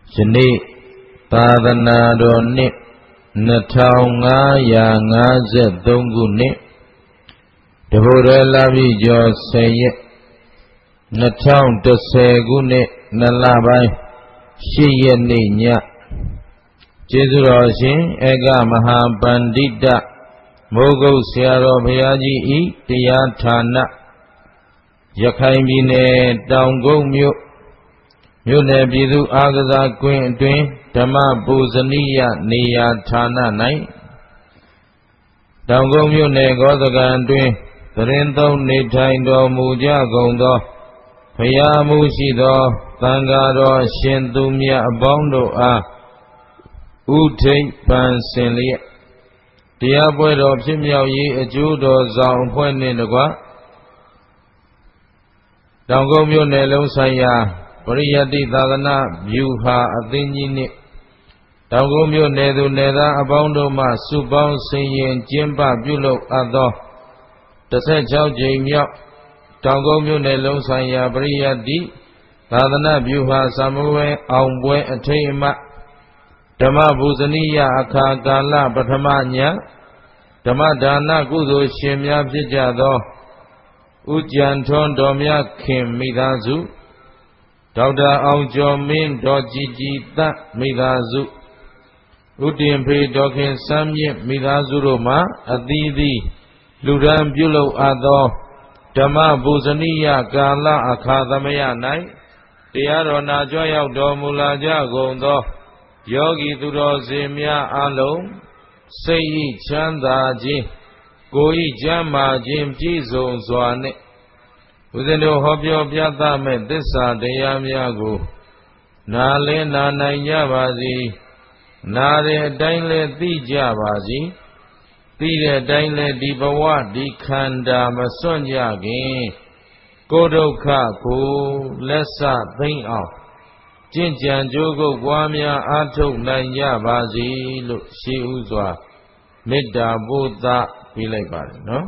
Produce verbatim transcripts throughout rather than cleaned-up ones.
ယနေ့သာသနာတော်နှစ်နှစ်ထောင်ငါးရာငါးဆယ်သုံးခုနှစ်တဘိုရဲလပြည့်ကျော်ဆယ်ရက်နှစ်ထောင်တစ်ဆယ်ခုနှစ်နှစ်လပိုင်းရှစ်ရက်နေ့ညကျေးဇူးတော်ရှင်ဧကမဟာပန္တိတမိုးကုတ်ဆရာတော်ဘုရားကြီးဤတရားဌာနရခိုင်ပြည်နယ်တောင်ကုတ်မြို့မြို့နယ်ပြည်သူ့အားကစားကွင်းအတွင်းဓမ္မပူဇနီယနေရာဌာန၌တောင်ကုတ်မြို့နယ်ဂောသကံအတွင်းသရင်သုံးနေထိုင်တော်မူကြကုန်သောဘုရားမှုရှိသောသံဃာတော်ရှင်သူမြတ်အပေါင်းတို့အားဥထိပ်ပန်ဆင်လျက်တရားပွဲတော်ဖြစ်မြောက်ရေးအကျိုးတော်ဆောင်အဖွဲ့နှင့်တကွတောင်ကုတ်မြို့နယ်လုံးဆိုင်ရာပရိယတ္တိသာသနာဗျူဟာအသင်းကြီးနှင့်တောင်ကုတ်မြို့နယ်သူနယ်သားအပေါင်းတို့မှစုပေါင်းဆင်ရင်ကျင်းပပြုလုပ်အပ်သောတစ်ဆယ့်ခြောက်ကြိမ်မြောက်တောင်ကုတ်မြို့နယ်လုံးဆိုင်ရာပရိယတ္တိသာသနာဗျူဟာစာမေးပွဲအောင်ပွဲအထိမ်းအမှတ်ဓမ္မပူဇနီယအခါကာလပထမညဓမ္မဒါနကုသိုလ်ရှင်များဖြစ်ကြသောဥကြံထွန်းတော်မြတ်ခင်မိသားစုဒေါက်တာအောင်ကျော်မင်းဒေါ်ကြည်ကြည်သမိသားစုဥတင်ဖေဒေါ်ခင်စမ်းမြင့်မိသားစုတို့မှအသီးသီးလူရန်ပြုလုပ်အပ်သောဓမ္မပူဇနီယကာလအခါသမယ၌တရားတော်နာကြွရောက်တော်မူလာကြကုန်သောယောဂီသူတော်စင်များအလုံးစိတ်ဤချမ်းသာခြင်းကိုယ်ဤကျမ်းမာခြင်းပြည့်စုံစွာနှင့်ဦးဇင်းတို့ဟောပြောပြသမဲ့သစ္စာတရားများကိုနားလင်းနာနိုင်ကြပါစေနားတဲ့အတိုင်းလည်းသိကြပါစေသိတဲ့အတိုင်းလည်းဒီဘဝဒီခန္ဓာမစွန့်ကြခင်ကိုယ်ဒုက္ခကိုလက်စသိမ့်အောင်ကျင့်ကြံကြိုးကုပ်ပွားများအားထုတ်နိုင်ကြပါစေလို့ရှိဥစွာမေတ္တာပို့သပေးလိုက်ပါတယ်နော်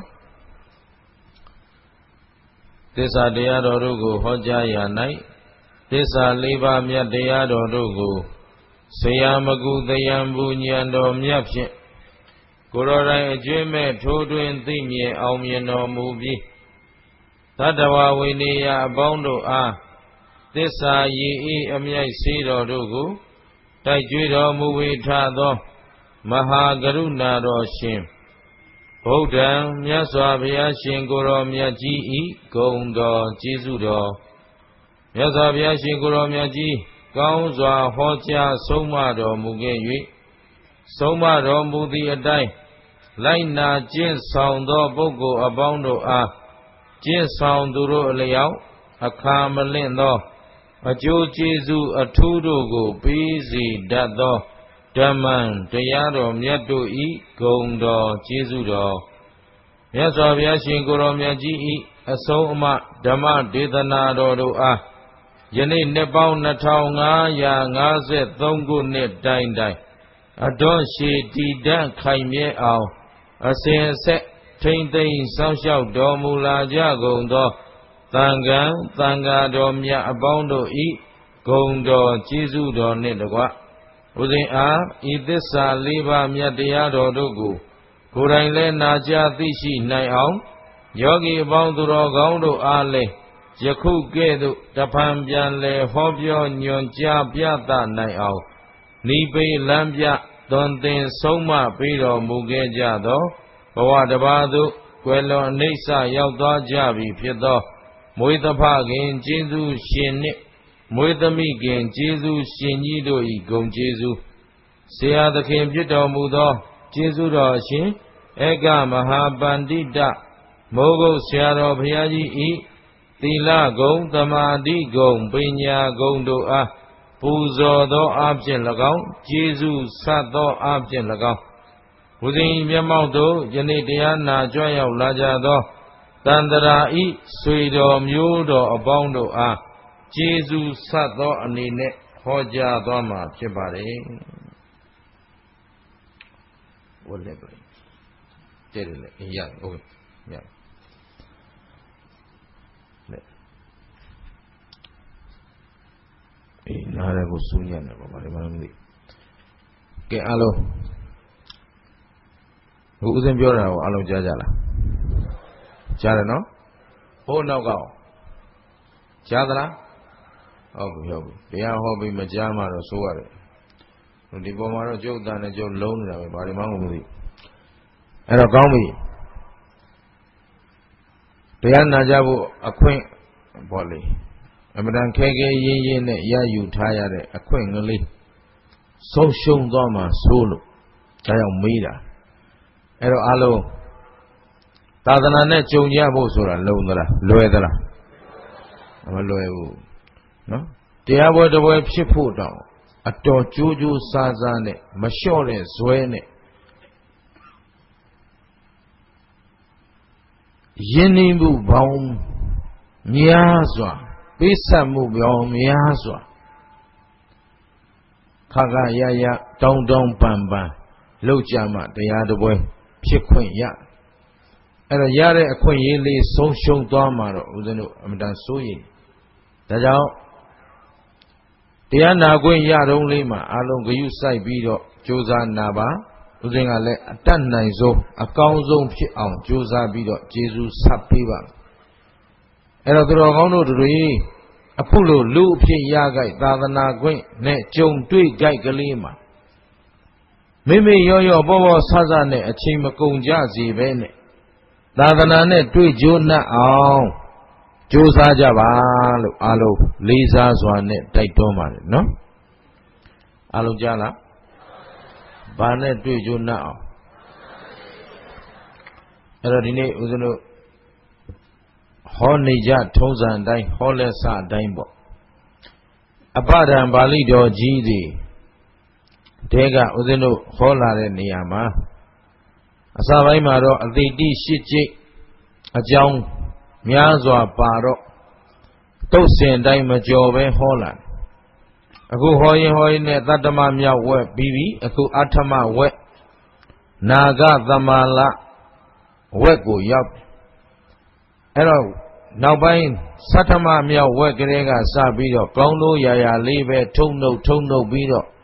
သစ္စာတရားတော်တို့ကိုဟောကြားရာ၌သစ္စာလေးပါးမြတ်တရားတော်တို့ကိုဆရာမကုသယံပူဉဏ်တော်မြတ်ဖြင့်ကိုယ်တော်တိုင်အကျွမ်းမဲ့ထိုးတွင်သိမြင်အောင်မြင်တော်မူပြီးသတ္တဝဝိနည်းအပေါင်းတို့အားသစ္စာရည်ဤအမြိုက်စေတော်တို့ကိုတိုက်ကြွတော်မူဝေထသောမဟာကရုဏာတော်ရှင်ဗုဒ္ဓံမြတ်စွာဘုရားရှင်ကိုယ်တော်မြတ်ကြီးဤဂုဏ်တော်ကျေးဇူးတော်မြတ်စွာဘုရားရှင်ကိုယ်တော်မြတ်ကြီးကောင်းစွာဟောကြားဆုံးမတော်မူခဲ့၍ဆုံးမတော်မူသည့်အတိုင်းလိုက်နာကျင့်ဆောင်သောပုဂ္ဂိုလ်အပေါင်းတို့အားကျင့်ဆောင်သူတို့အလျောက်အခါမလင့်သောအကျိုးကျေးဇူးအထူးတို့ကိုပေးစေတတ်သောဓမ္မံတရားတော်မြတ်တို့ဤဂုဏ်တော်ကျေးဇူးတော်မြတ်စွာဘုရားရှင်ကိုယ်တော်မြတ်ကြီးဤအဆုံးအမဓမ္မဒေသနာတော်တို့အားယနေ့နှစ်ပေါင်းနှစ်ထောင်ငါးရာငါးဆယ်သုံးခုနှစ်တိုင်တိုင်အတော်ရှည်တည်တံ့ခိုင်မြဲအောင်အစဉ်အဆက်ထိမ့်သိမ်းစောင့်ရှောက်တော်မူလာကြကုန်သောသံဃာသံဃာတော်မြတ်အပေါင်းတို့ဤဂုဏ်တော်ကျေးဇူးတော်နှင့်တကွဦးဇင်းအားဤသစ္စာလေးပါးမြတ်တရားတော်တို့ကိုကိုယ်တိုင်လည်းနာကြားသိရှိနိုင်အောင်ယောဂီအပေါင်းသူတော်ကောင်းတို့အားလည်းယခုကဲ့သို့တဖန်ပြန်လဲဟောပြောညွှန်ကြားပြသနိုင်အောင်နိဗ္ဗေလမ်းပြသွန်သင်ဆုံးမပေးတော်မူခဲ့ကြသောဘဝတစ်ပါးသို့ကွယ်လွန်အနိစ္စရောက်သွားကြပြီဖြစ်သောမွေးသဖခင်ကျေးဇူးရှင်နှင့်မွေးသမီးခင်ကျေးဇူးရှင်ကြီးတို့၏ဂုဏ်ကျေးဇူးဆရာသခင်ဖြစ်တော်မူသောကျေးဇူးတော်ရှင်ဧကမဟာပန္တိတမိုးကုတ်ဆရာတော်ဘုရားကြီး၏သီလဂုဏ်သမာဓိဂုဏ်ပညာဂုဏ်တို့အားပူဇော်သောအဖြစ်၎င်းကျေးဇူးဆက်သောအဖြစ်၎င်းဘုရင်မျက်မှောက်သို့ယနေ့တရားနာကြွရောက်လာကြသောတန္တရာဤဆွေတော်မျိုးတော်အပေါင်းတို့အားကျေးဇူးဆက်သောအနေနဲ့ဟောကြားသွားမှာဖြစ်ပါတယ်ဝတ်လက်လိုက်တဲ့လေအရာဟုတ်ညအေးနားလည်းကိုစူးညံ့တယ်ပေါ့ဗါဒီမှမသိကဲအားလုံးခုဦးစင်းပြောတာကိုအားလုံးကြားကြလားကြားတယ်နော်ဟိုနောက်ကကြားသလားဟုတ်ပြီဟုတ်ပြီတရားဟောပြီးမကြားမှတော့ဆိုရတယ်ဒီပေါ်မှာတော့ကျုပ်တန်နဲ့ကျုပ်လုံးနေတာပဲဗါဒီမှမသိအဲ့တော့ကောင်းပြီတရားနာကြဖို့အခွင့်ပေါ့လေအမှန်တန်ခဲခဲရင်းရင်းနဲ့ရယူထားရတဲ့အခွင့်ကလေးဆုံးရှုံးသွားမှဆိုးလို့ဒါကြောင့်မေးတာအဲ့တော့အားလုံးသာသနာနဲ့ကြုံကြဖို့ဆိုတာလုံသလားလွယ်သလားမလွယ်ဘူးနော်တရားပွဲတစ်ပွဲဖြစ်ဖို့တောင်အတော်ကြိုးကြိုးစားစားနဲ့မလျှော့တဲ့ဇွဲနဲ့ယဉ်နေမှုပေါင်းများစွာပေးဆက်မှုပေါင်းများစွာခါခါရရတောင်းတောင်းပန်ပန်လောက်ကြမှတရားတစ်ပွဲဖြစ်ခွင့်ရအဲ့တော့ရတဲ့အခွင့်အရေးလေးဆုံးရှုံးသွားမှာတော့ဦးဇင်းတို့အမတန်စိုးရိမ်ဒါကြောင့်တရားနာခွင့်ရတော့လေးမှာအလုံးဂယုစိုက်ပြီးတော့ကြိုးစားနာပါဦးဇင်းကလည်းအတတ်နိုင်ဆုံးအကောင်းဆုံးဖြစ်အောင်ကြိုးစားပြီးတော့ကျေးဇူးဆက်ပေးပါအဲ့တော့သူတော်ကောင်းတို့တွေအခုလိုလူအဖြစ်ရကြိုက်သာသနာခွင့်နဲ့ကြုံတွေ့ကြိုက်ကလေးမှာမိမိရောရောပေါ်ပေါ်ဆဆနဲ့အချိန်မကုန်ကြစေပဲနဲ့သာသနာနဲ့တွေ့ကြိုးနှက်အောင်ကြိုးစားကြပါလို့အားလုံးလေးစားစွာနဲ့တိုက်တွန်းပါတယ်နော်အားလုံးကြားလားဘာနဲ့တွေ့ကြိုးနှက်အောင်အဲ့တော့ဒီနေ့ဦးဇင်းတို့ဟောနေကြထုံးစံအတိုင်းဟောလက်စအတိုင်းပေါ့အပဒံပါဠိတော်ကြီးတွေတဲကဦးဇင်းတို့ဟောလာတဲ့နေရာမှာအစပိုင်းမှာတော့အတိတိရှိจิตအကြောင်းများစွာပါတော့တုတ်စင်တိုင်းမကြော်ပဲဟောလာအခုဟောရင်ဟောရင်နဲ့တတ္တမမြောက်ဝက်ပြီးပြီအခုအဋ္ဌမဝက်နာဂသမလဝက်ကိုရောက်အဲ့တော့နောက်ပိုင်းသတ္တမမြောက်ဝက်ကလေးကစပြီးတော့ကောင်းလို့ရာရာလေးပဲထုံနှုတ်ထုံနှုတ်ပြီးတော့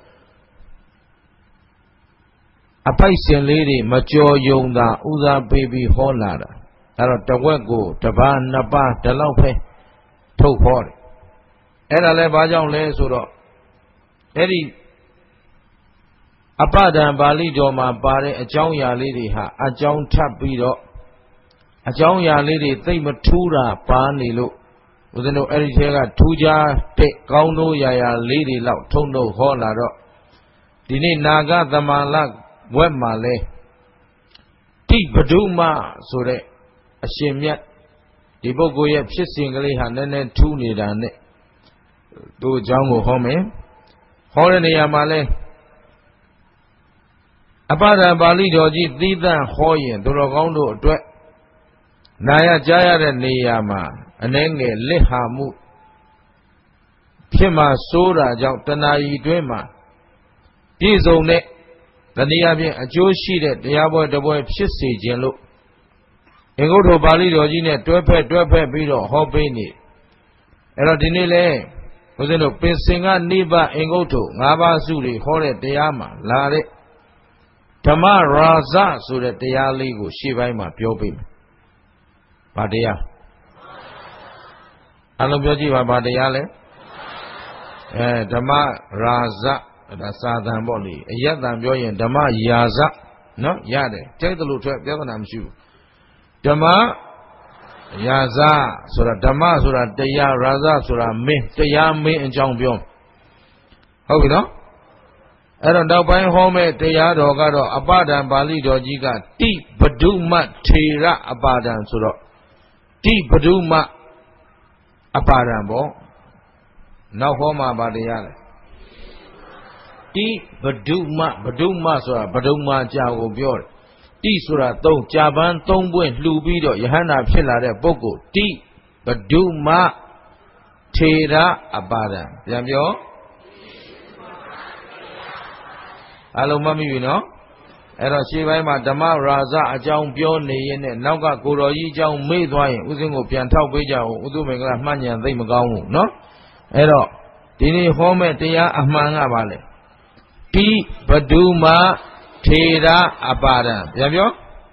အပိုက်စင်လေးတွေမကြော်ယုံတာဥစားပေးပြီးဟောလာတာအဲ့တော့တဝက်ကိုတပါးနှစ်ပါးဒီလောက်ပဲထုတ်ဟောတယ်အဲ့ဒါလည်းဘာကြောင့်လဲဆိုတော့အဲ့ဒီအပဒံပါဠိတော်မှာပါတဲ့အကြောင်းအရာလေးတွေဟာအကြောင်းထပ်ပြီးတော့အကြောင်းအရာလေးတွေသိမထူးတာပါနေလို့ဦးဇင်းတို့အဲ့ဒီထဲကထူးခြားတဲ့ကောင်းလို့ရာရာလေးတွေလောက်ထုံထုတ်ဟောလာတော့ဒီနေ့နာဂသမလဝက်မှာလဲတိပဒုမဆိုတဲ့အရှင်မြတ်ဒီပုဂ္ဂိုလ်ရဲ့ဖြစ်စဉ်ကလေးဟာနည်းနည်းထူးနေတာနဲ့သူ့အကြောင်းကိုဟောမယ်ဟောတဲ့နေရာမှာလဲအပဒံပါဠိတော်ကြီးသီးသန့်ဟောရင်သူတော်ကောင်းတို့အတွက်နာရကြားရတဲ့နေရာမှာအနှဲငယ်လစ်ဟာမှုဖြစ်မှစိုးတာကြောင့်တဏှာကြီးတွင်းမှာပြည့်စုံတဲ့တနည်းအားဖြင့်အကျိုးရှိတဲ့တရားပွဲတစ်ပွဲဖြစ်စေခြင်းလို့အင်္ဂုတ္တပါဠိတော်ကြီးနဲ့တွဲဖက်တွဲဖက်ပြီးတော့ဟောပေးနေအဲ့တော့ဒီနေ့လဲဦးဇင်းတို့ပင်စင်ကနိဗ္ဗာန်အင်္ဂုတ္တငါးပါးစုတွေဟောတဲ့တရားမှာလာတဲ့ဓမ္မရာဇဆိုတဲ့တရားလေးကိုရှေ့ပိုင်းမှာပြောပေးမယ်။ဘာတရားအလုံးပြောကြည့်ပါဘာတရားလဲအဲဓမ္မရာဇဒါစာသံပေါ့လေအယက်တံပြောရင်ဓမ္မရာဇနော်ရတယ်ကြိုက်တယ်လို့ထွက်ပြဿနာမရှိဘူးဓမ္မရာဇဆိုတာဓမ္မဆိုတာတရားရာဇဆိုတာမင်းတရားမင်းအကြောင်းပြောဟုတ်ပြီနော်အဲ့တော့နောက်ပိုင်းဟောမဲ့တရားတော်ကတော့အပဒံပါဠိတော်ကြီးကတိပဒုမထေရအပဒံဆိုတော့တိပဒုမအပဒံပေါ့နောက်ဟောမှာဗာတရားလဲတိပဒုမပဒုမဆိုတာပဒုမကြာကိုပြောတယ်တိဆိုတာသုံးကြာပန်းသုံးပွင့်လှူပြီးတော့ယဟန္တာဖြစ်လာတဲ့ပုဂ္ဂိုလ်တိပဒုမထေရအပဒံပြန်ပြောအလုံးမမိပြီနော်အဲ့တော့ရှေ့ပိုင်းမှာဓမ္မရာဇအကြောင်းပြောနေရင်နဲ့နောက်ကကိုတော်ကြီးအကြောင်းမေ့သွားရင်ဥစဉ်ကိုပြန်ထောက်ပေးကြအောင်ဥသုမင်္ဂလာမှတ်ဉာဏ်သိမ့်မကောင်းဘူးနော်အဲ့တော့တဒီနေ့ဟောမဲ့တရားအမှန်ကပါလေတိဘဒုမထေရအပါဒံပြန်ပြော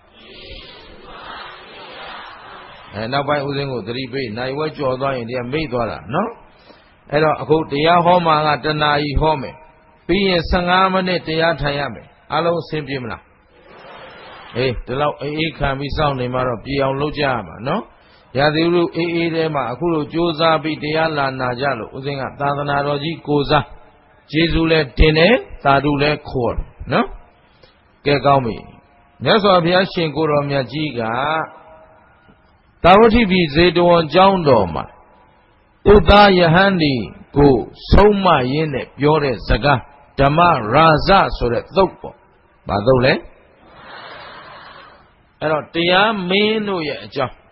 အဲနောက်ပိုင်းဦးဇင်းကိုသတိပေးနိုင်ဝဲကြော်သွားရင်တရားမိတ်သွားတာနော်အဲ့တော့အခုတရားဟောမှာကတဏှာကြီးဟောမယ်ပြီးရင်ဆယ်ငါးမိနစ်တရားထိုင်ရမယ်အလုံးအဆင်ပြေမလားအေးဒီလောက်အေးအေးခံပြီးစောင့်နေမှတော့ပြေအောင်လုပ်ကြရမှာနော်ရာသီဥတုအေးအေးထဲမှာအခုလိုကြိုးစားပြီးတရားလာနာကြလို့ဦးဇင်းကသာသနာတော်ကြီးကိုစားကျေးဇူးလဲတင်တယ်သာဓုလဲခေါ်တယ်နော်ကဲကောင်းပြီမြတ်စွာဘုရားရှင်ကိုတော်မြတ်ကြီးကသာဝတိပြည်ဇေတဝန်ကျောင်းတော်မှာဥဒ္ဒါယဟန်ဒီကိုဆုံးမရင်းနဲ့ပြောတဲ့စကားဓမ္မရာဇဆိုတဲ့သုတ်ပေါ့။ဘာသုတ်လဲ။အဲ့တော့တရားမင်းတို့ရဲ့အကြောင်း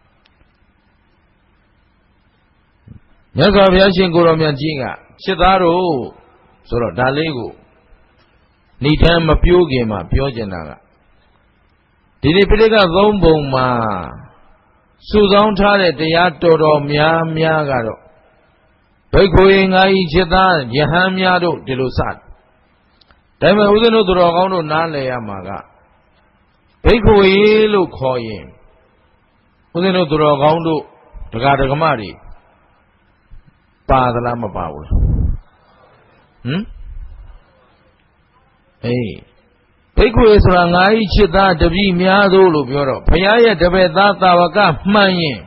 မြတ်စွာဘုရားရှင်ကိုတော်မြတ်ကြီးကရှစ်သားတို့ဆိုတော့ဒါလေးကိုဏိဌာန်မပြိုးခင်မှာပြောကျင်တာကဒီနေ့ပိဋကသုံးပုံမှာစုဆောင်းထားတဲ့တရားတော်တော်များများကတော့ဘိက္ခုငါဤจิตသားယဟန်များတို့ဒီလိုစတယ်။ဒါပေမဲ့ဦးဇင်းတို့သူတော်ကောင်းတို့နားလည်ရမှာကဘိက္ခုလို့ခေါ်ရင်ဦးဇင်းတို့သူတော်ကောင်းတို့ဒကာဒကမတွေပါသလားမပါဘူးလား။ဟမ်အေးဘိက္ခုဆိုတာငါဤจิตသားတပည့်များတို့လို့ပြောတော့ဘုရားရဲ့တပည့်သားတာဝကမှန်ရင်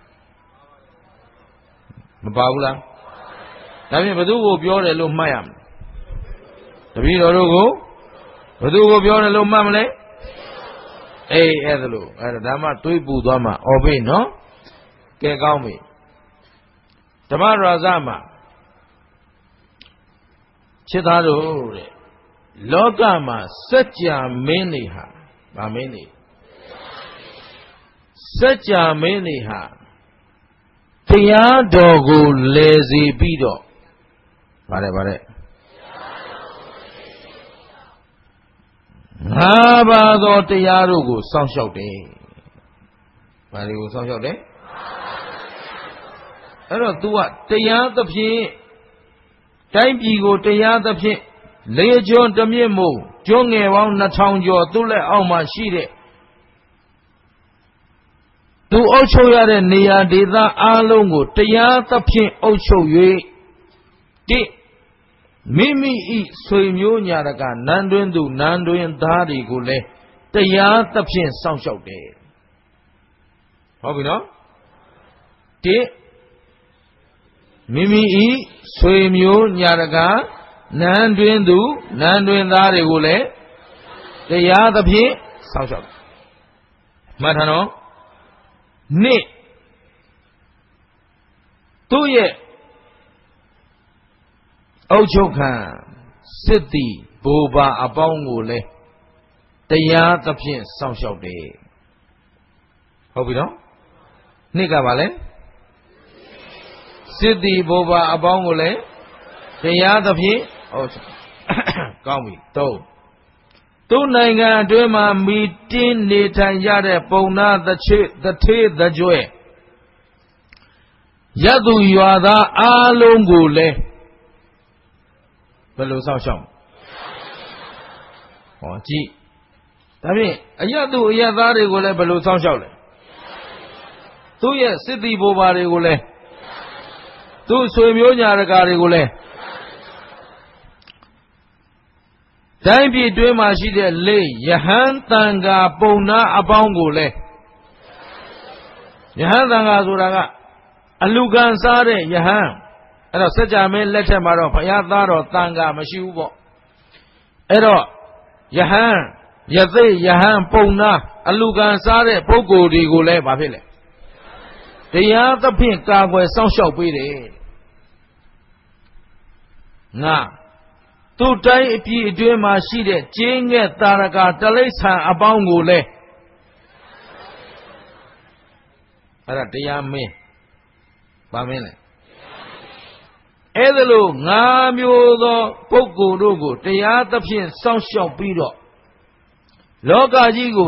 မပါဘူးလားဒါဖြင့်ဘသူကိုပြောတယ်လို့မှတ်ရမလဲတပည့်တော်တို့ကိုဘသူကိုပြောတယ်လို့မှတ်မလဲအေးအဲ့ဒါလို့အဲ့ဒါဒါမှတွေးပူသွားမှအော်ပြီနော်ကဲကောင်းပြီဓမ္မရာဇမှာจิตသားတို့တဲ့လောကမှာစัจ जा မင်းတွေဟာဗာမင်းတွေစัจ जा မင်းတွေဟာတရားတော်ကိုလဲစီပြီးတော့ဗါတယ်ဗါတယ်ငါးပါးသောတရားတို့ကိုစောင့်ရှောက်တယ်ဗါတွေကိုစောင့်ရှောက်တယ်အဲ့တော့ तू ကတရားသဖြင့်တိုင်းပြည်ကိုတရားသဖြင့်လေကျွန်းတမြင့်မို့ကျွန်းငယ်ပေါင်းနှစ်ထောင်ကျော်သူ့လက်အောက်မှာရှိတဲ့သူအုပ်ချုပ်ရတဲ့နေရာဒေသအားလုံးကိုတရားသဖြင့်အုပ်ချုပ်၍တိမိမိဤဆွေမျိုးညာတကနန်းတွင်သူနန်းတွင်သားတွေကိုလည်းတရားသဖြင့်စောင့်ရှောက်တယ်ဟုတ်ပြီနော်တိမိမိဤဆွေမျိုးညာတကနန်းတွင်သူနန်းတွင်သားတွေကိုလည်းတရားသဖြင့်စောင့်ရှောက်မှတ်ထားနော်နှစ်သူ့ရဲ့အုပ်ချုပ်ခံစစ်သည်ဘိုးဘာအပေါင်းကိုလည်းတရားသဖြင့်စောင့်ရှောက်တယ်ဟုတ်ပြီနော်နှစ်ကပါလဲစစ်သည်ဘိုးဘာအပေါင်းကိုလည်းတရားသဖြင့်ဟုတ်ကောင်းပြီတော့သူ့နိုင်ငံအတွင်းမှာမိတင်းနေထိုင်ကြတဲ့ပုံနာတချေတထေးတကြွယ်ရသူရွာသားအားလုံးကိုလည်းဘယ်လိုစောင့်ရှောက်ဟောကြည့်ဒါဖြင့်အရသူအရသားတွေကိုလည်းဘယ်လိုစောင့်ရှောက်လဲသူ့ရဲ့စစ်သည်ဘိုးဘာတွေကိုလည်းသူ့ဆွေမျိုးညာတကာတွေကိုလည်းတိုင်းပြည်တွင်းမှာရှိတဲ့လေယဟန်တန်ဃာပုံနာအပေါင်းကိုလည်းယဟန်တန်ဃာဆိုတာကအလူကံစားတဲ့ယဟန်အဲ့တော့စัจ जा မင်းလက်ထက်မှာတော့ဘုရားသားတော်တန်ဃာမရှိဘူးပေါ့အဲ့တော့ယဟန်ယသိယဟန်ပုံနာအလူကံစားတဲ့ပုဂ္ဂိုလ်တွေကိုလည်းဘာဖြစ်လဲတရားသဖြင့်ကာကွယ်စောင့်ရှောက်ပေးတယ်ငါသူ့တိုင်းအပြည်အတွင်းမှာရှိတဲ့ကျင်းငဲ့တာရကတလိษံအပေါင်းကိုလည်းအဲ့ဒါတရားမင်းဗာမင်းလေအဲ့ဒါလို့ငါးမျိုးသောပုဂ္ဂိုလ်တို့ကိုတရားသဖြင့်စောင့်ရှောက်ပြီးတော့လောကကြီးကို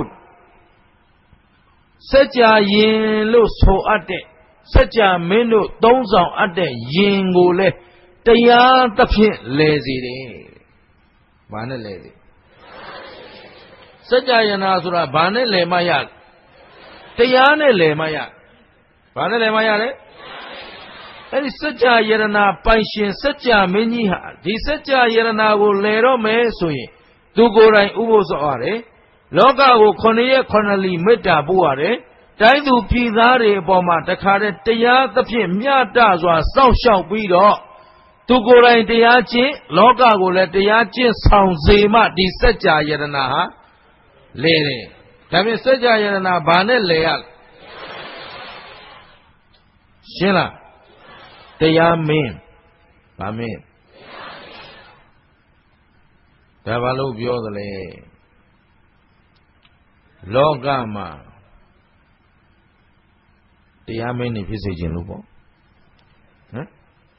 စัจ जा ရင်လို့ဆိုအပ်တဲ့စัจ जा မင်းတို့သုံးဆောင်အပ်တဲ့ရင်ကိုလည်းတတရားသဖြင့်လဲစီတယ်ဘာနဲ့လဲစီစัจ जा ယနာဆိုတာဘာနဲ့လဲမှရတရားနဲ့လဲမှရဘာနဲ့လဲမှရလဲအဲ့ဒီစัจ जा ယနာပိုင်ရှင်စัจ जा မင်းကြီးဟာဒီစัจ जा ယနာကိုလဲတော့မယ်ဆိုရင်သူကိုယ်တိုင်ဥပုသ်ဆောရတယ်လောကကိုခုနှစ်ရက်ခုနှစ်လီမေတ္တာပို့ရတယ်တိုင်းသူပြည်သားတွေအပေါ်မှာတခါတည်းတရားသဖြင့်မျှတစွာစောင့်ရှောက်ပြီးတော့သူကိုယ်တိုင်တရားကျင့်လောကကိုလည်းတရားကျင့်ဆောင်စေမှဒီစัจ जा ယနာဟာလဲတယ်ဒါဖြင့်စัจ जा ယနာဘာနဲ့လဲရရှင်းလားတရားမင်းဗာမင်းဒါဘာလို့ပြောသလဲလောကမှာတရားမင်းနေဖြစ်စေခြင်းလို့ပေါ့ဟမ်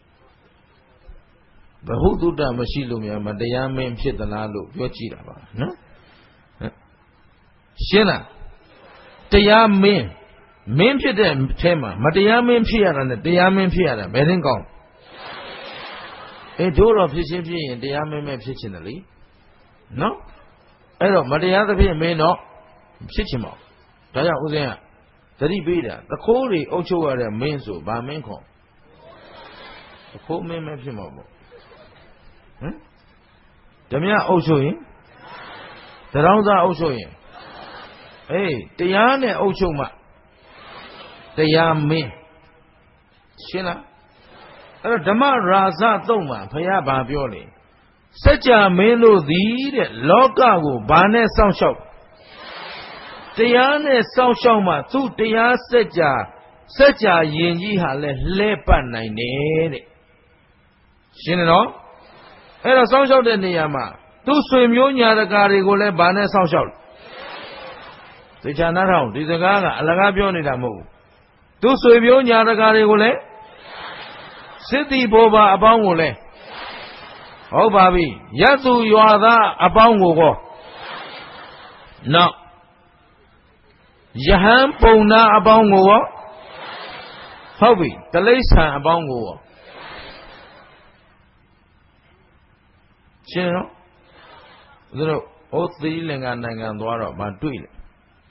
ဘဟုတုတ္တမရှိလို့များမတရားမင်းဖြစ်သလားလို့ပြောကြည့်တာပါနော်ရှင်းလားတရားမင်းမင်းဖြစ်တဲ့အဲမှာမတရားမင်းဖြစ်ရတာနဲ့တရားမင်းဖြစ်ရတာဘယ်ရင်ကောင်းအေးတို့တော့ဖြစ်ချင်းဖြစ်ရင်တရားမင်းပဲဖြစ်ချင်တယ်လေနော်အဲ့တော့မတရားသဖြင့်မင်းတော့ဖြစ်ချင်ပါဒါကြောင့်ဦးဇင်းကသတိပေးတာသခိုးတွေအုပ်ချုပ်ရတဲ့မင်းဆိုဗာမင်းခေါ်သခိုးမင်းပဲဖြစ်မှာပေါ့ဟမ်ဓမြအုပ်ချုပ်ရင်သရောင်းသားအုပ်ချုပ်ရင်အေးတရားနဲ့အုပ်ချုပ်မှတရားမင်းရှင်းလားအဲ့တော့ဓမ္မရာဇသုံးမှာဘုရားဗာပြောလေစัจ जा မင်းတို့သည်တဲ့လောကကိုဘာနဲ့စောင့်ရှောက်တရားနဲ့စောင့်ရှောက်မှသူ့တရားစัจ जा စัจ जा ယင်ကြီးဟာလဲလှဲပတ်နိုင်တယ်တဲ့ရှင်းတယ်နော်အဲ့တော့စောင့်ရှောက်တဲ့နေရာမှာသူ့ဆွေမျိုးညာတကာတွေကိုလည်းဘာနဲ့စောင့်ရှောက်သိချာနားထောင်ဒီစကားကအလကားပြောနေတာမဟုတ်ဘူးသူဆွေမျိုးညာတကာတွေကိုလည်းစစ်တီဘောပါအပေါင်းကိုလည်းဟုတ်ပါပြီယတ်သူရွာသားအပေါင်းကိုကောနောက်ယဟန်ပုံနာအပေါင်းကိုကောဟုတ်ပြီတိရစ္ဆာန်အပေါင်းကိုကောရှင်းနော်သူတို့ဩသီလင်္ကာနိုင်ငံသွားတော့မတွေ့လေ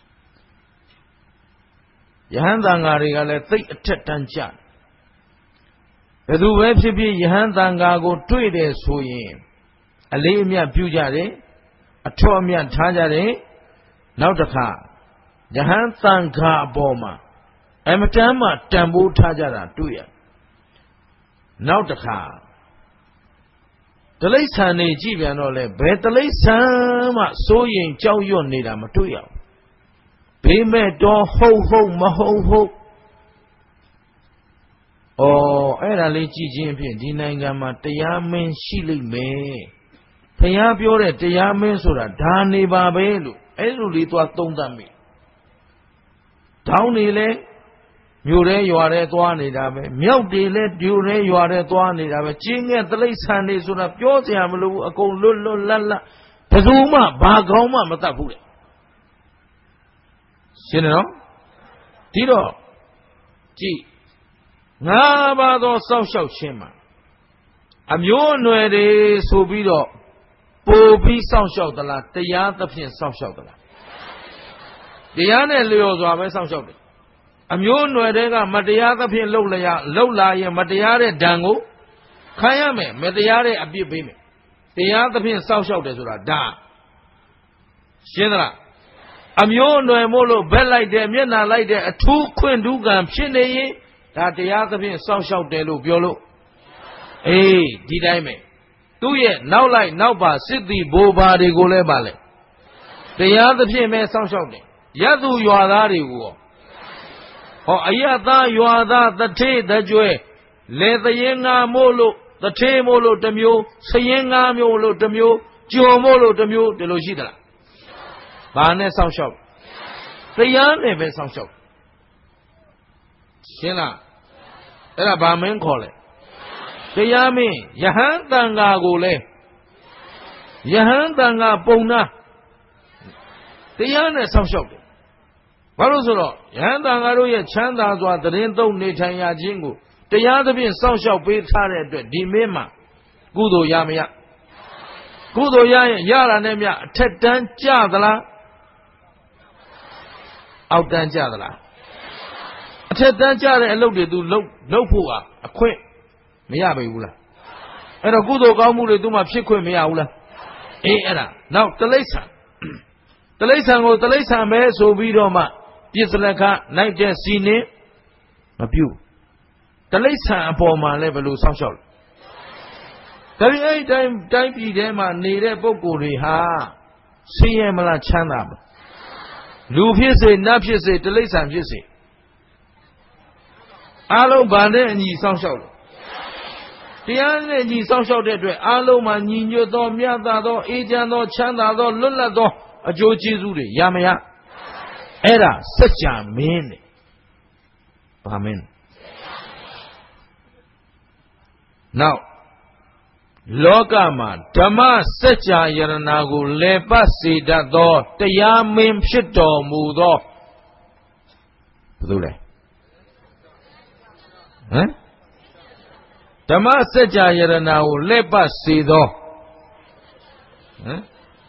ယဟန်သံဃာတွေကလည်းသိအထက်တန်းကြဘယ်သူပဲဖြစ်ဖြစ်ယဟန်သံဃာကိုတွေ့တယ်ဆိုရင်အလေးအမြတ်ပြုကြတယ်အထွတ်အမြတ်ထားကြတယ်နောက်တစ်ခါယဟန်သံဃာအပေါ်မှာအမတန်မှတန်ဖိုးထားကြတာတွေ့ရနောက်တစ်ခါတိရစ္ဆာန်တွေကြည့်ပြန်တော့လေဘယ်တိရစ္ဆာန်မှစိုးရင်ကြောက်ရွံ့နေတာမတွေ့ရဘူးဘေးမဲ့တော့ဟုတ်ဟုတ်မဟုတ်ဟုတ်ဩအဲ့ဒါလေးကြည့်ချင်းဖြင့်ဒီနိုင်ငံမှာတရားမင်းရှိလိမ့်မယ်ဘုရားပြောတဲ့တရားမင်းဆိုတာဒါနေပါပဲလို့အဲ့လိုလေးသွားသုံးသပ်မိဒေါင်းနေလဲမြို့ရဲရွာရဲသွားနေတာပဲမြောက်တွေလဲပြိုရဲရွာရဲသွားနေတာပဲကျင်းငဲ့တိရစ္ဆာန်တွေဆိုတာပြောစရာမလိုဘူးအကုန်လွတ်လွတ်လပ်လပ်ဘယ်သူမှဘာကောင်းမှမတတ်ဘူးလေရှင်းတယ်နော်ဒီတော့ကြည့်ငါးပါးသောစောင့်ရှောက်ခြင်းမှာအမျိုးအနွယ်တွေဆိုပြီးတော့ပိုပြီးစောင့်ရှောက်သလားတရားသဖြင့်စောင့်ရှောက်သလားတရားနဲ့လျော်စွာပဲစောင့်ရှောက်တယ်အမျိုးအနွယ်တွေကမတရားသဖြင့်လှုပ်လျာလှုပ်လာရင်မတရားတဲ့ဒဏ်ကိုခံရမယ်မတရားတဲ့အပြစ်ပေးမယ်တရားသဖြင့်စောင့်ရှောက်တယ်ဆိုတာဒါရှင်းသလားအမျိုးအနွယ်မို့လို့ဘက်လိုက်တယ်မျက်နှာလိုက်တယ်အထူးခွင့်ဒုက္ခံဖြစ်နေရင်ဒါတရားသဖြင့်စောင့်ရှောက်တယ်လို့ပြောလို့အေးဒီတိုင်းပဲသူ့ရဲ့နောက်လိုက်နောက်ပါစစ်သည်ဘိုးဘာတွေကိုလည်းပါလေတရားသဖြင့်ပဲစောင့်ရှောက်တယ်ယတ်သူရွာသားတွေကိုရောဟောအယတ်သားရွာသားတထေးတကြွယ်လေသရင်ငါမို့လို့တထေးမို့လို့တစ်မျိုးစရင်ငါမျိုးလို့တစ်မျိုးကြော်မို့လို့တစ်မျိုးဒီလိုရှိသလားဘာနဲ့စောင့်ရှောက်တရားနဲ့ပဲစောင့်ရှောက်ရှင်းလားအဲ့ဒါဘာမင်းခေါ်လဲတရားမင်းယဟန်တန်ဃာကိုလဲယဟန်တန်ဃာပုံနာတရားနဲ့စောင့်ရှောက်တယ်ဘာလို့ဆိုတော့ယဟန်တန်ဃာတို့ရဲ့ချမ်းသာစွာတရင်သုံးနေထိုင်ရခြင်းကိုတရားသဖြင့်စောင့်ရှောက်ပေးထားတဲ့အတွက်ဒီမင်းမှာကုသိုလ်ရမရကုသိုလ်ရရင်ရတာနဲ့မြအထက်တန်းကြသလားအောက်တန်းကြသလားအထက်တန်းကြတဲ့အလုပ်တွေ तू လုပ်လုပ်ဖို့อ่ะအခွင့်မရပါဘူးလားအဲ့တော့ကုသိုလ်ကောင်းမှုတွေ तू မှဖြစ်ခွင့်မရဘူးလားအေးအဲ့ဒါနောက်တလိ္ဆာတလိ္ဆာကိုတလိ္ဆာပဲဆိုပြီးတော့မှပြစ္ဆလခနိုင်တဲ့စီနေမပြုတလိ္ဆာအပေါ်မှာလည်းဘယ်လိုစောင့်ရှောက်လဲဒါပေမဲ့အဲ့တိုင်းတိုင်းပြည်ထဲမှာနေတဲ့ပုဂ္ဂိုလ်တွေဟာဆင်းရဲမလားချမ်းသာမလားလူဖြစ်စေနတ်ဖြစ်စေတလိ္ဆာဖြစ်စေအားလုံးဗာနဲ့အညီစောင့်ရှောက်လို့တရားနဲ့ညီစောင့်ရှောက်တဲ့အတွက်အားလုံးမှာညီညွတ်သောမြတ်သာသောအေးချမ်းသောချမ်းသာသောလွတ်လပ်သောအကျိုးကျေးဇူးတွေရမရအဲ့ဒါစัจ जा မင်းနဲ့ဗာမင်းနောက်လောကမှာဓမ္မစัจ जा ယရနာကိုလေပတ်စေတတ်သောတရားမင်းဖြစ်တော်မူသောဘယ်သူလဲဟမ်ဓမ္မစัจ जा ယရနာကိုလေပတ်စေသောဟမ်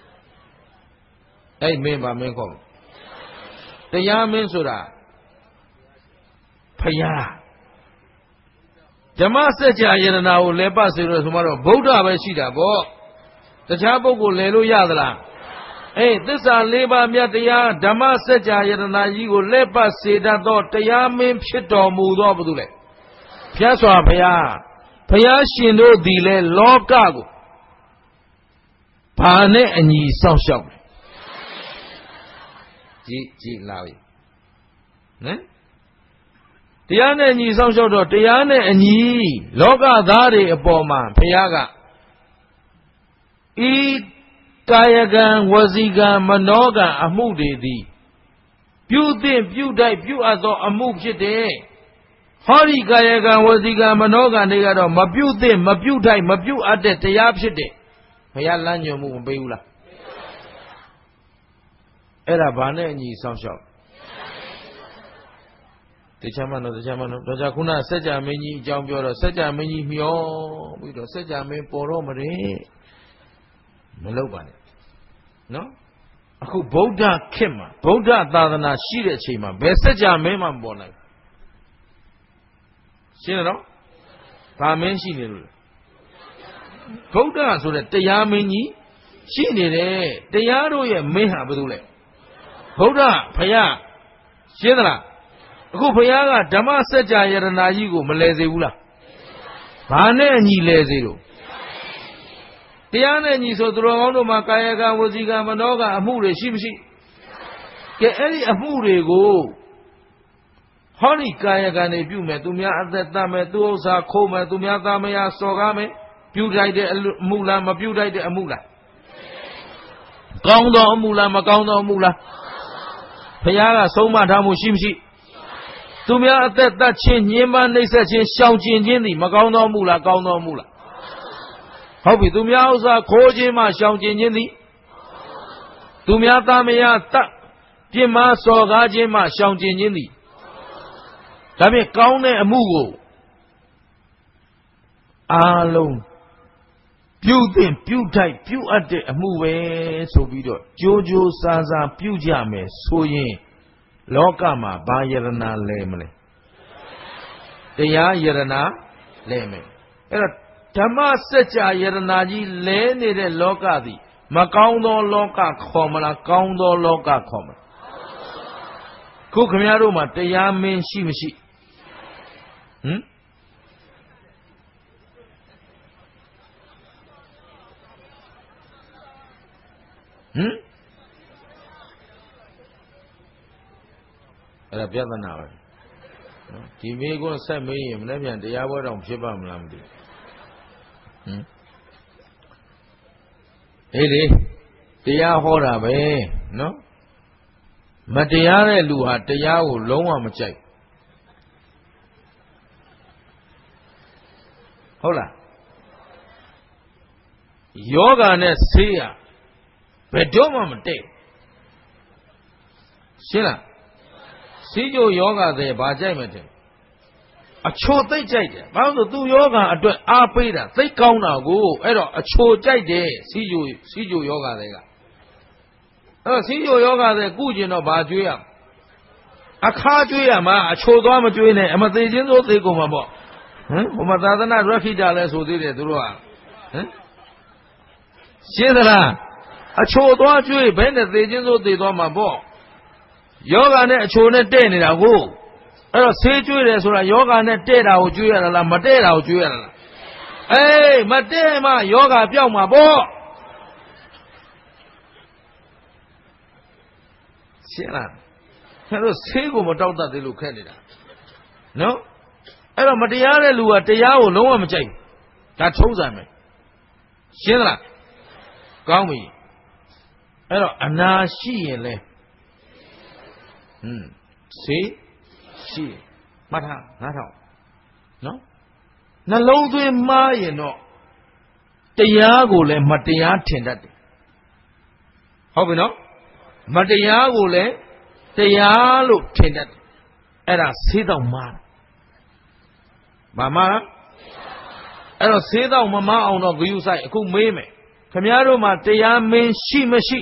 အဲ့မင်းဗာမင်းခေါ်တရားမင်းဆိုတာဖယားဓမ္မစัจ जा ယရနာကိုလဲပတ်စေလို့ဆိုမှတော့ဗုဒ္ဓပဲရှိတာပေါ့တခြားပုဂ္ဂိုလ်လဲလို့ရသလားအေးသစ္စာလေးပါးမြတ်တရားဓမ္မစัจ जा ယရနာကြီးကိုလဲပတ်စေတတ်သောတရားမင်းဖြစ်တော်မူသောဘုသူလဲဖျားစွာဘုရားဘုရားရှင်တို့သည်လဲလောကကိုဘာနဲ့အညီစောင့်ရှောက်လဲကြည်ကြည်လာပြီဟမ်တရားနဲ့ညီစောင့်ရှောက်တော့တရားနဲ့အညီလောကသားတွေအပေါ်မှာဘုရားကဤကာယကံဝစီကံမနောကံအမှုတွေသည်ပြုသင့်ပြုတိုက်ပြုအပ်သောအမှုဖြစ်တယ်ဟောဒီကာယကံဝစီကံမနောကံတွေကတော့မပြုသင့်မပြုတိုက်မပြုအပ်တဲ့တရားဖြစ်တယ်ဘုရားလမ်းညွှန်မှုမပေးဘူးလားအဲ့ဒါဘာနဲ့အညီစောင့်ရှောက်တခြားမနော်တခြားမနော်တော့ခုနစัจ जा မင်းကြီးအကြောင်းပြောတော့စัจ जा မင်းကြီးမျောပြီးတော့စัจ जा မင်းပေါ်တော့မတဲ့မလုပ်ပါနဲ့နော်အခုဗုဒ္ဓခေတ်မှာဗုဒ္ဓသာသနာရှိတဲ့အချိန်မှာဘယ်စัจ जा မင်းမှမပေါ်နိုင်ရှင်းတယ်နော်ဘာမင်းရှိနေလို့ဗုဒ္ဓဆိုတဲ့တရားမင်းကြီးရှိနေတယ်တရားတို့ရဲ့မင်းဟာဘာလို့လဲဗုဒ္ဓဖယားရှင်းသလားအခုဘုရားကဓမ္မစัจ जा ယရနာကြီးကိုမလဲစေဘူးလားဘာနဲ့အညီလဲစေလို့တရားနဲ့ညီဆိုသူတော်ကောင်းတို့မှာကာယကံဝစီကံမနောကံအမှုတွေရှိမရှိကဲအဲ့ဒီအမှုတွေကိုဟောဒီကာယကံတွေပြုမယ်သူများအသက်သတ်မယ်သူဥစ္စာခိုးမယ်သူများသားမယားစော်ကားမယ်ပြုတိုက်တဲ့အမှုလားမပြုတိုက်တဲ့အမှုလားကောင်းသောအမှုလားမကောင်းသောအမှုလားဘုရားကဆုံးမထားမှုရှိမရှိသူများအသက်သတ်ခြင်းညှဉ်းပန်းနှိပ်စက်ခြင်းရှောင်ကျဉ်ခြင်းသည်မကောင်းသောမှုလားကောင်းသောမှုလားဟုတ်ပြီသူများဥစ္စာခိုးခြင်းမှရှောင်ကျဉ်ခြင်းသည်သူများသားမယားတတ်ပြစ်မှားစော်ကားခြင်းမှရှောင်ကျဉ်ခြင်းသည်ဒါဖြင့်ကောင်းတဲ့အမှုကိုအားလုံးပြုသင့်ပြုထိုက်ပြုအပ်တဲ့အမှုပဲဆိုပြီးတော့ကြိုးကြိုးစားစားပြုကြမယ်ဆိုရင်လောကမှာဘာယရနာလဲမလဲတရားယရနာလဲမယ်အဲ့တော့ဓမ္မစัจ जा ယရနာကြီးလဲနေတဲ့လောကသည်မကောင်းသောလောကခေါ်မလားကောင်းသောလောကခေါ်မလားခုခင်ဗျားတို့မှာတရားမင်းရှိမရှိဟမ်ဟမ်အဲ့ဒါပြဿနာပဲနော်ဒီမိကွန်းဆက်မေးရင်မနေ့ပြန်တရားပွဲတော်ဖြစ်ပါမလားမသိဟမ်အေးလေတရားဟောတာပဲနော်မတရားတဲ့လူဟာတရားကိုလုံးဝမကြိုက်ဟုတ်လားယောဂနဲ့ဆေးရဘယ်တော့မှမတည့်ရှင်းလားဆေးကြိုယောဂတဲ့ဘာကြိုက်မတဲ့အချိုသိတ်ကြိုက်တယ်ဘာလို့ဆိုသူယောဂအတွက်အားပေးတာသိတ်ကောင်းတာကိုအဲ့တော့အချိုကြိုက်တယ်စီဂျိုစီဂျိုယောဂတွေကအဲ့တော့စီဂျိုယောဂတွေကုကျင်တော့ဘာကျွေးရအခါကျွေးရမှာအချိုသွားမကျွေးနဲ့အမသေးချင်းစိုးသေးကုန်မှာပေါ့ဟမ်ဘုမသာသနာရခိတာလဲဆိုသေးတယ်သူတို့ကဟမ်ရှင်းသလားအချိုသွားကျွေးဘယ်နဲ့သေချင်းစိုးသေသွားမှာပေါ့ယောဂနဲ့အချိုနဲ့တဲ့နေတာကိုအဲ့တော့ဆေးကျွေးတယ်ဆိုတာယောဂနဲ့တဲ့တာကိုကျွေးရတာလားမတဲ့တာကိုကျွေးရတာလားအေးမတဲ့မှယောဂပြောက်မှာပေါ့ရှင်းလားအဲ့တော့ဆေးကိုမတောက်တတ်သေးလို့ခက်နေတာနော်အဲ့တော့မတရားတဲ့လူကတရားကိုလုံးဝမကြိုက်ဘူးဒါထုံးစံပဲရှင်းလားကောင်းပြီအဲ့တော့အနာရှိရင်လဲဟွန်းဆေးရှိမှတ်ထားနားထောင်နော်နှလုံးသွင်းမှားရင်တော့တရားကိုလည်းမတရားထင်တတ်တယ်ဟုတ်ပြီနော်မတရားကိုလည်းတရားလို့ထင်တတ်တယ်အဲ့ဒါဆေးတော့မှားဘာမှားအဲ့တော့ဆေးတော့မမှားအောင်တော့ဂယုဆိုင်အခုမေးမယ်ခင်ဗျားတို့မှာတရားမင်းရှိမရှိ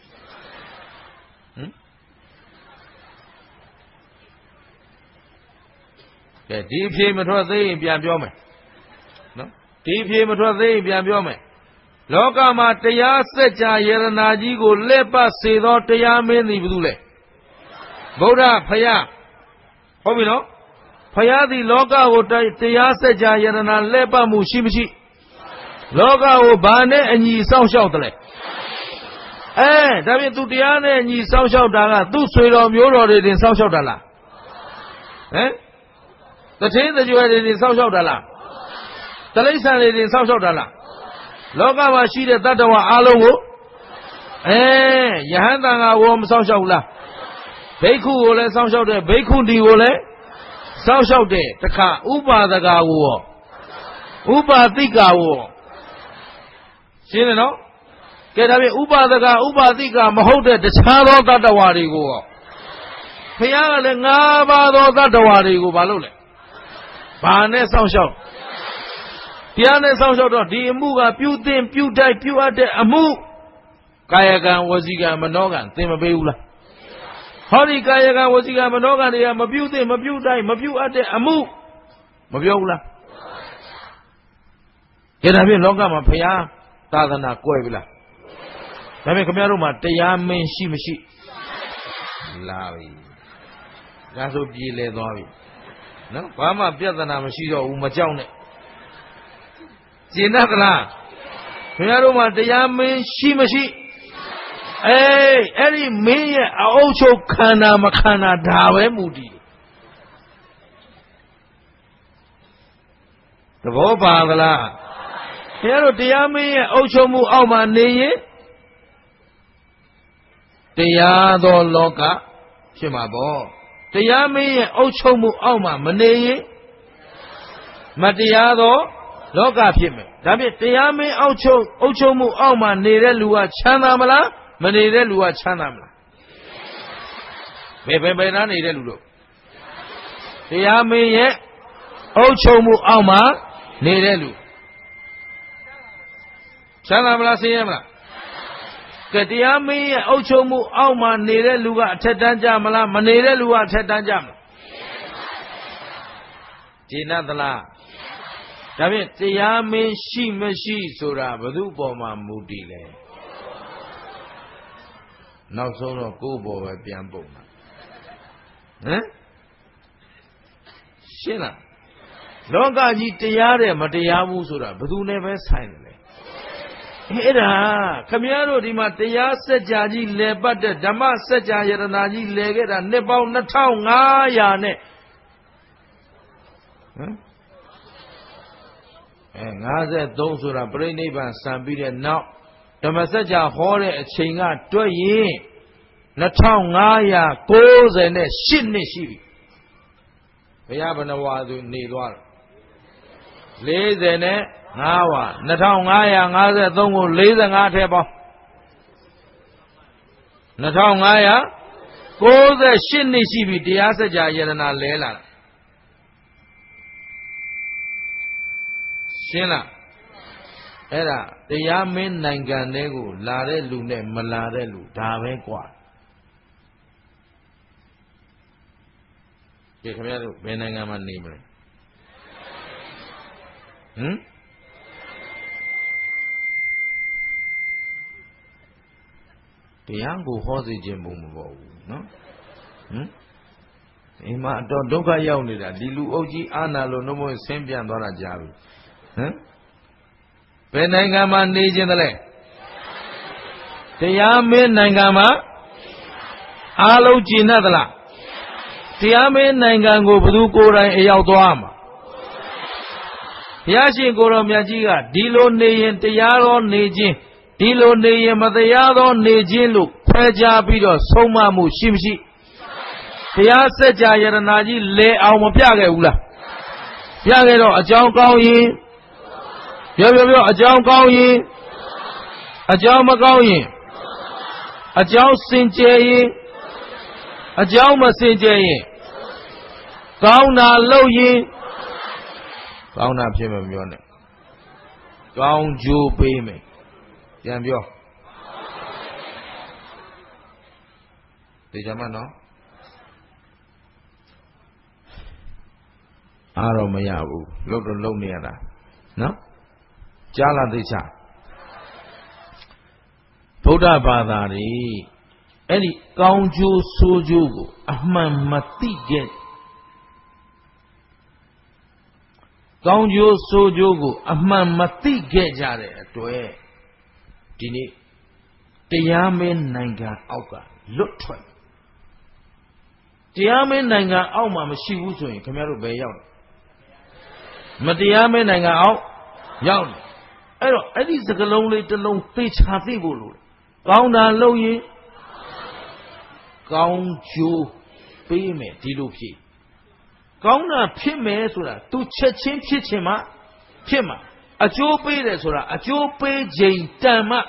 ကဲဒီအဖြေမထွက်သေးရင်ပြန်ပြောမယ်နော်ဒီအဖြေမထွက်သေးရင်ပြန်ပြောမယ်လောကမှာတရားစัจ जा ယရနာကြီးကိုလက်ပတ်စေသောတရားမင်းသည်ဘယ်သူလဲဗုဒ္ဓဖယားဟုတ်ပြီနော်ဖယားသည်လောကကိုတရားစัจ जा ယရနာလက်ပတ်မှုရှိမရှိလောကကိုဘာနဲ့အညီစောင့်ရှောက်တယ်လဲအဲဒါဖြင့်သူတရားနဲ့အညီစောင့်ရှောက်တာကသူ့ဆွေတော်မျိုးတော်တွေတင်စောင့်ရှောက်တာလားဟမ်တထင်းတကြွယ်တွေတင်စောင့်ရှောက်တာလားတလိษံတွေတင်စောင့်ရှောက်တာလားလောကမှာရှိတဲ့တတ္တဝါအလုံးကိုအဲယဟန်တန်ကဝမစောင့်ရှောက်ဘူးလားဘိက္ခုကိုလည်းစောင့်ရှောက်တယ်ဘိက္ခုနီကိုလည်းစောင့်ရှောက်တယ်တခါဥပါဒကာကိုရောဥပါတိကာကိုရောရှင်းတယ်နော်ကဲဒါဖြင့်ဥပါဒကာဥပါတိကာမဟုတ်တဲ့တခြားသောတတ္တဝါတွေကိုရောဘုရားကလည်းငါးပါးသောတတ္တဝါတွေကိုဘာလုပ်လဲဘာနဲ့စောင့်ရှောက်တရားနဲ့စောင့်ရှောက်တော့ဒီအမှုကပြုသင်ပြုတိုက်ပြုအပ်တဲ့အမှုကာယကံဝစီကံမနောကံသင်မပေးဘူးလားဟောဒီကာယကံဝစီကံမနောကံတွေကမပြုသင်မပြုတိုက်မပြုအပ်တဲ့အမှုမပြောဘူးလားကဲဒါဖြင့်လောကမှာဘုရားသာသနာကွဲပြီလားဒါဖြင့်ခင်ဗျားတို့မှာတရားမင်းရှိမရှိလာပြီဒါဆိုပြေလဲသွားပြီနော်ဘာမှပြဿနာမရှိတော့ဘူးမကြောက်နဲ့ကျင်တတ်သလားခင်ဗျားတို့မှာတရားမင်းရှိမရှိအေးအဲ့ဒီမင်းရဲ့အအုပ်ချုပ်ခန္ဓာမခန္ဓာဒါပဲမူတည်သဘောပါသလားခင်ဗျားတို့တရားမင်းရဲ့အုပ်ချုပ်မှုအောက်မှာနေရင်တရားသောလောကဖြစ်မှာပေါ့တရားမင်းရဲ့အုပ်ချုပ်မှုအောက်မှာမနေရင်မတရားသောလောကဖြစ်မယ်ဒါဖြင့်တရားမင်းအောက်ချုပ်အုပ်ချုပ်မှုအောက်မှာနေတဲ့လူကချမ်းသာမလားမနေတဲ့လူကချမ်းသာမလားဘယ်ဘယ်ဘယ်နားနေတဲ့လူတို့တရားမင်းရဲ့အုပ်ချုပ်မှုအောက်မှာနေတဲ့လူချမ်းသာမလားဆင်းရဲမလားကဲတရားမင်းရဲ့အုပ်ချုပ်မှုအောက်မှာနေတဲ့လူကအထက်တန်းကြမလားမနေတဲ့လူကအထက်တန်းကြမလားဂျေနသလားဒါဖြင့်တရားမင်းရှိမရှိဆိုတာဘယ်သူပေါ်မှာမူတည်လဲနောက်ဆုံးတော့ကိုယ်ပေါ်ပဲပြန်ပုံမှာဟမ်ရှင်းလားလောကကြီးတရားတဲ့မတရားဘူးဆိုတာဘယ်သူနဲ့ပဲဆိုင်တယ်လေအဲ့ဒါခမည်းတော်ဒီမှာတရားစัจ जा ကြီးလဲပတ်တဲ့ဓမ္မစัจ जा ယရနာကြီးလဲခဲ့တာနှစ်ပေါင်းနှစ်ထောင်ငါးရာနဲ့ဟမ်အဲငါးဆယ်သုံးဆိုတာပြိဋိဘံစံပြီးတဲ့နောက်ဓမ္မစัจ जा ဟောတဲ့အချိန်ကတွက်ရင်နှစ်ထောင်ငါးရာကိုးဆယ်နဲ့ရှစ်နှစ်ရှိပြီဘုရားဘဏ္ဍဝါသူနေသွားတယ်လေးဆယ်နဲ့ငါးဝါနှစ်ထောင်ငါးရာငါးဆယ်သုံးကိုလေးဆယ်ငါးထည့်ပေါင်းနှစ်ထောင်ငါးရာကိုးဆယ်ရှစ်နှစ်ရှိပြီတရားစัจ जा ယရနာလဲလာတာရှင်းလားအဲ့ဒါတရားမင်းနိုင်ငံတွေကိုလာတဲ့လူနဲ့မလာတဲ့လူဒါပဲกว่าကြည့်ခင်ဗျားတို့ဘယ်နိုင်ငံမှာနေမလဲဟမ်တရားကိုဟောစေခြင်းဘုံမပေါ်ဘူးနော်ဟမ်အိမ်မှာအတော်ဒုက္ခရောက်နေတာဒီလူအုပ်ကြီးအာနာလို့နှုတ်မဆင်းပြန်သွားတာကြားပြီဟမ်ဘယ်နိုင်ငံမှာနေခြင်းတလဲတရားမင်းနိုင်ငံမှာအားလုံးကျင့်တတ်သလားတရားမင်းနိုင်ငံကိုဘယ်သူကိုယ်တိုင်အရောက်သွားမှာဘုရားရှင်ကိုယ်တော်မြတ်ကြီးကဒီလိုနေရင်တရားတော်နေခြင်းဒီလိုနေရင်မတရားသောနေခြင်းလို့ခွဲခြားပြီးတော့ဆုံးမမှုရှိမရှိဘုရားစัจ जा ယရနာကြီးလဲအောင်မပြခဲ့ဘူးလားပြခဲ့တော့အကြောင်းကောင်းရင်ပြောပြောပြောအကြောင်းကောင်းရင်အကြောင်းမကောင်းရင်အကြောင်းစင်ကြယ်ရင်အကြောင်းမစင်ကြယ်ရင်ကောင်းတာလုပ်ရင်ကောင်းတာဖြစ်မပြောနဲ့ကောင်းကျိုးပေးမယ်ပြန်ပြောသိကြမှာနော်အားတော့မရဘူးလှုပ်တော့လှုပ်နေရတာနော်ကြားလားသိချဗုဒ္ဓဘာသာတွေအဲ့ဒီကောင်းကျိုးဆိုးကျိုးကိုအမှန်မသိခဲ့ကောင်းကျိုးဆိုးကျိုးကိုအမှန်မသိခဲ့ကြတဲ့အတွက်ဒီနေ့တရားမင်းနိုင်ငံအောက်ကလွတ်ထွက်တရားမင်းနိုင်ငံအောက်မှာမရှိဘူးဆိုရင်ခင်ဗျားတို့ဘယ်ရောက်လဲမတရားမင်းနိုင်ငံအောက်ရောက်တယ်အဲ့တော့အဲ့ဒီစကလုံးလေးတစ်လုံးသိချာသိဖို့လိုတယ်ကောင်းတာလုပ်ရင်ကောင်းကျိုးပေးမယ်ဒီလိုဖြစ်ကောင်းတာဖြစ်မယ်ဆိုတာ तू ချက်ချင်းဖြစ်ချင်မှဖြစ်မှာအကျိုးပေးတယ်ဆိုတာအကျိုးပေးခြင်းတန်မှ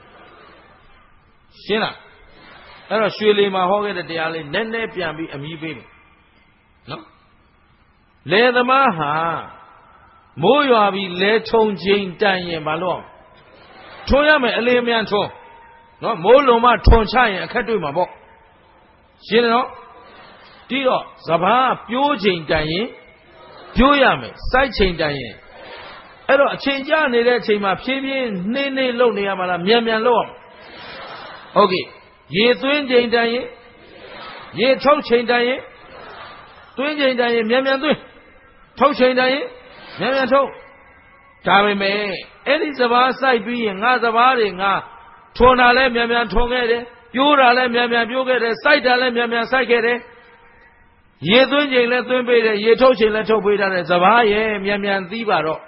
ရှင်းလားအဲ့တော့ရွှေလီမှာဟောခဲ့တဲ့တရားလေးနည်းနည်းပြန်ပြီးအမီးပေးမယ်နော်လေသမားဟာမိုးရွာပြီးလဲထုံခြင်းတန်ရင်ဘာလို့ထွန်းရမယ်အလေးမြန်ထွန်းနော်မိုးလုံးမထွန်းချရင်အခက်တွေ့မှာပေါ့ရှင်းတယ်နော်ဒီတော့စဘာပြိုးချိန်တန်ရင်ပြိုးရမယ်စိုက်ချိန်တန်ရင်အဲ့တော့အချိန်ကြာနေတဲ့အချိန်မှာဖြည်းဖြည်းနှင်းနှင်းလှုပ်နေရမှာလားမြန်မြန်လှုပ်ရမှာဟုတ်ကဲ့ရေသွင်းချိန်တန်ရင်ရေထုတ်ချိန်တန်ရင်သွင်းချိန်တန်ရင်မြန်မြန်သွင်းထုတ်ချိန်တန်ရင်မြန်မြန်ထုတ်ဒါပေမဲ့အဲ့ဒီစဘာစိုက်ပြီးရင်ငါစဘာတွေငါထွန်တာလဲမြန်မြန်ထွန်ခဲ့တယ်ပြိုးတာလဲမြန်မြန်ပြိုးခဲ့တယ်စိုက်တာလဲမြန်မြန်စိုက်ခဲ့တယ်ရေသွင်းချိန်လဲသွင်းပေးတယ်ရေထုတ်ချိန်လဲထုတ်ပေးတယ်စဘာရဲ့မြန်မြန်သီးပါတော့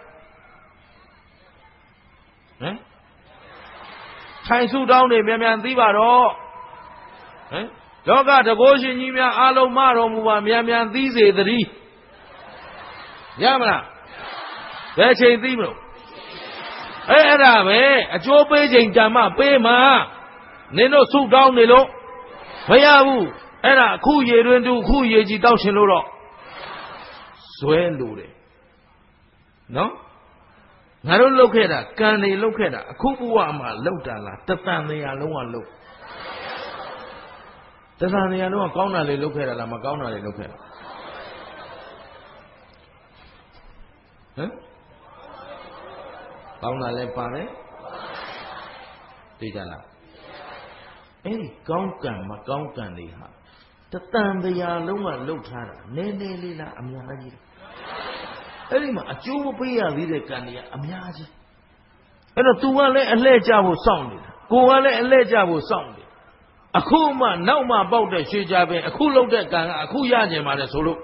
ဟမ်ထိုင်စုတောင်းနေမြန်မြန်သီးပါတော့ဟမ်လောကတကောရှင်ကြီးများအားလုံးမတော်မူပါမြန်မြန်သီးစေတည်းရမလားဘယ်ချိန်သီးမလို့အဲ့အဲ့ဒါပဲအကျိုးပေးချိန်တန်မှပေးမှာနင်တို့စုတောင်းနေလို့မရဘူးအဲ့ဒါအခုရေတွင်တူအခုရေကြီးတောက်ရှင်လို့တော့ဇွဲလို့တယ်နော်ငါတို့လုတ်ခဲ့တာကံတွေလုတ်ခဲ့တာအခုဘဝမှာလုတ်တာလားတသံတရားလုံးဝလုတ်တသံတရားလုံးကကောင်းတာလေလုတ်ခဲ့တာလားမကောင်းတာလေလုတ်ခဲ့တာဟမ်ကောင်းတာလည်းပါတယ်သိကြလားအဲ့ဒီကောင်းကံမကောင်းကံတွေဟာတသံတရားလုံးကလုတ်ထားတာနည်းနည်းလေးလားအများကြီးအဲ့ဒီမှာအကျိုးမပေးရသေးတဲ့ကံတွေကအများကြီးအဲ့တော့ तू ကလည်းအလှဲ့ကြဖို့စောင့်နေတာကိုကလည်းအလှဲ့ကြဖို့စောင့်နေအခုမှနောက်မှပေါက်တဲ့ရွှေကြပင်အခုလုတ်တဲ့ကံကအခုရကြင်ပါလေဆိုလို့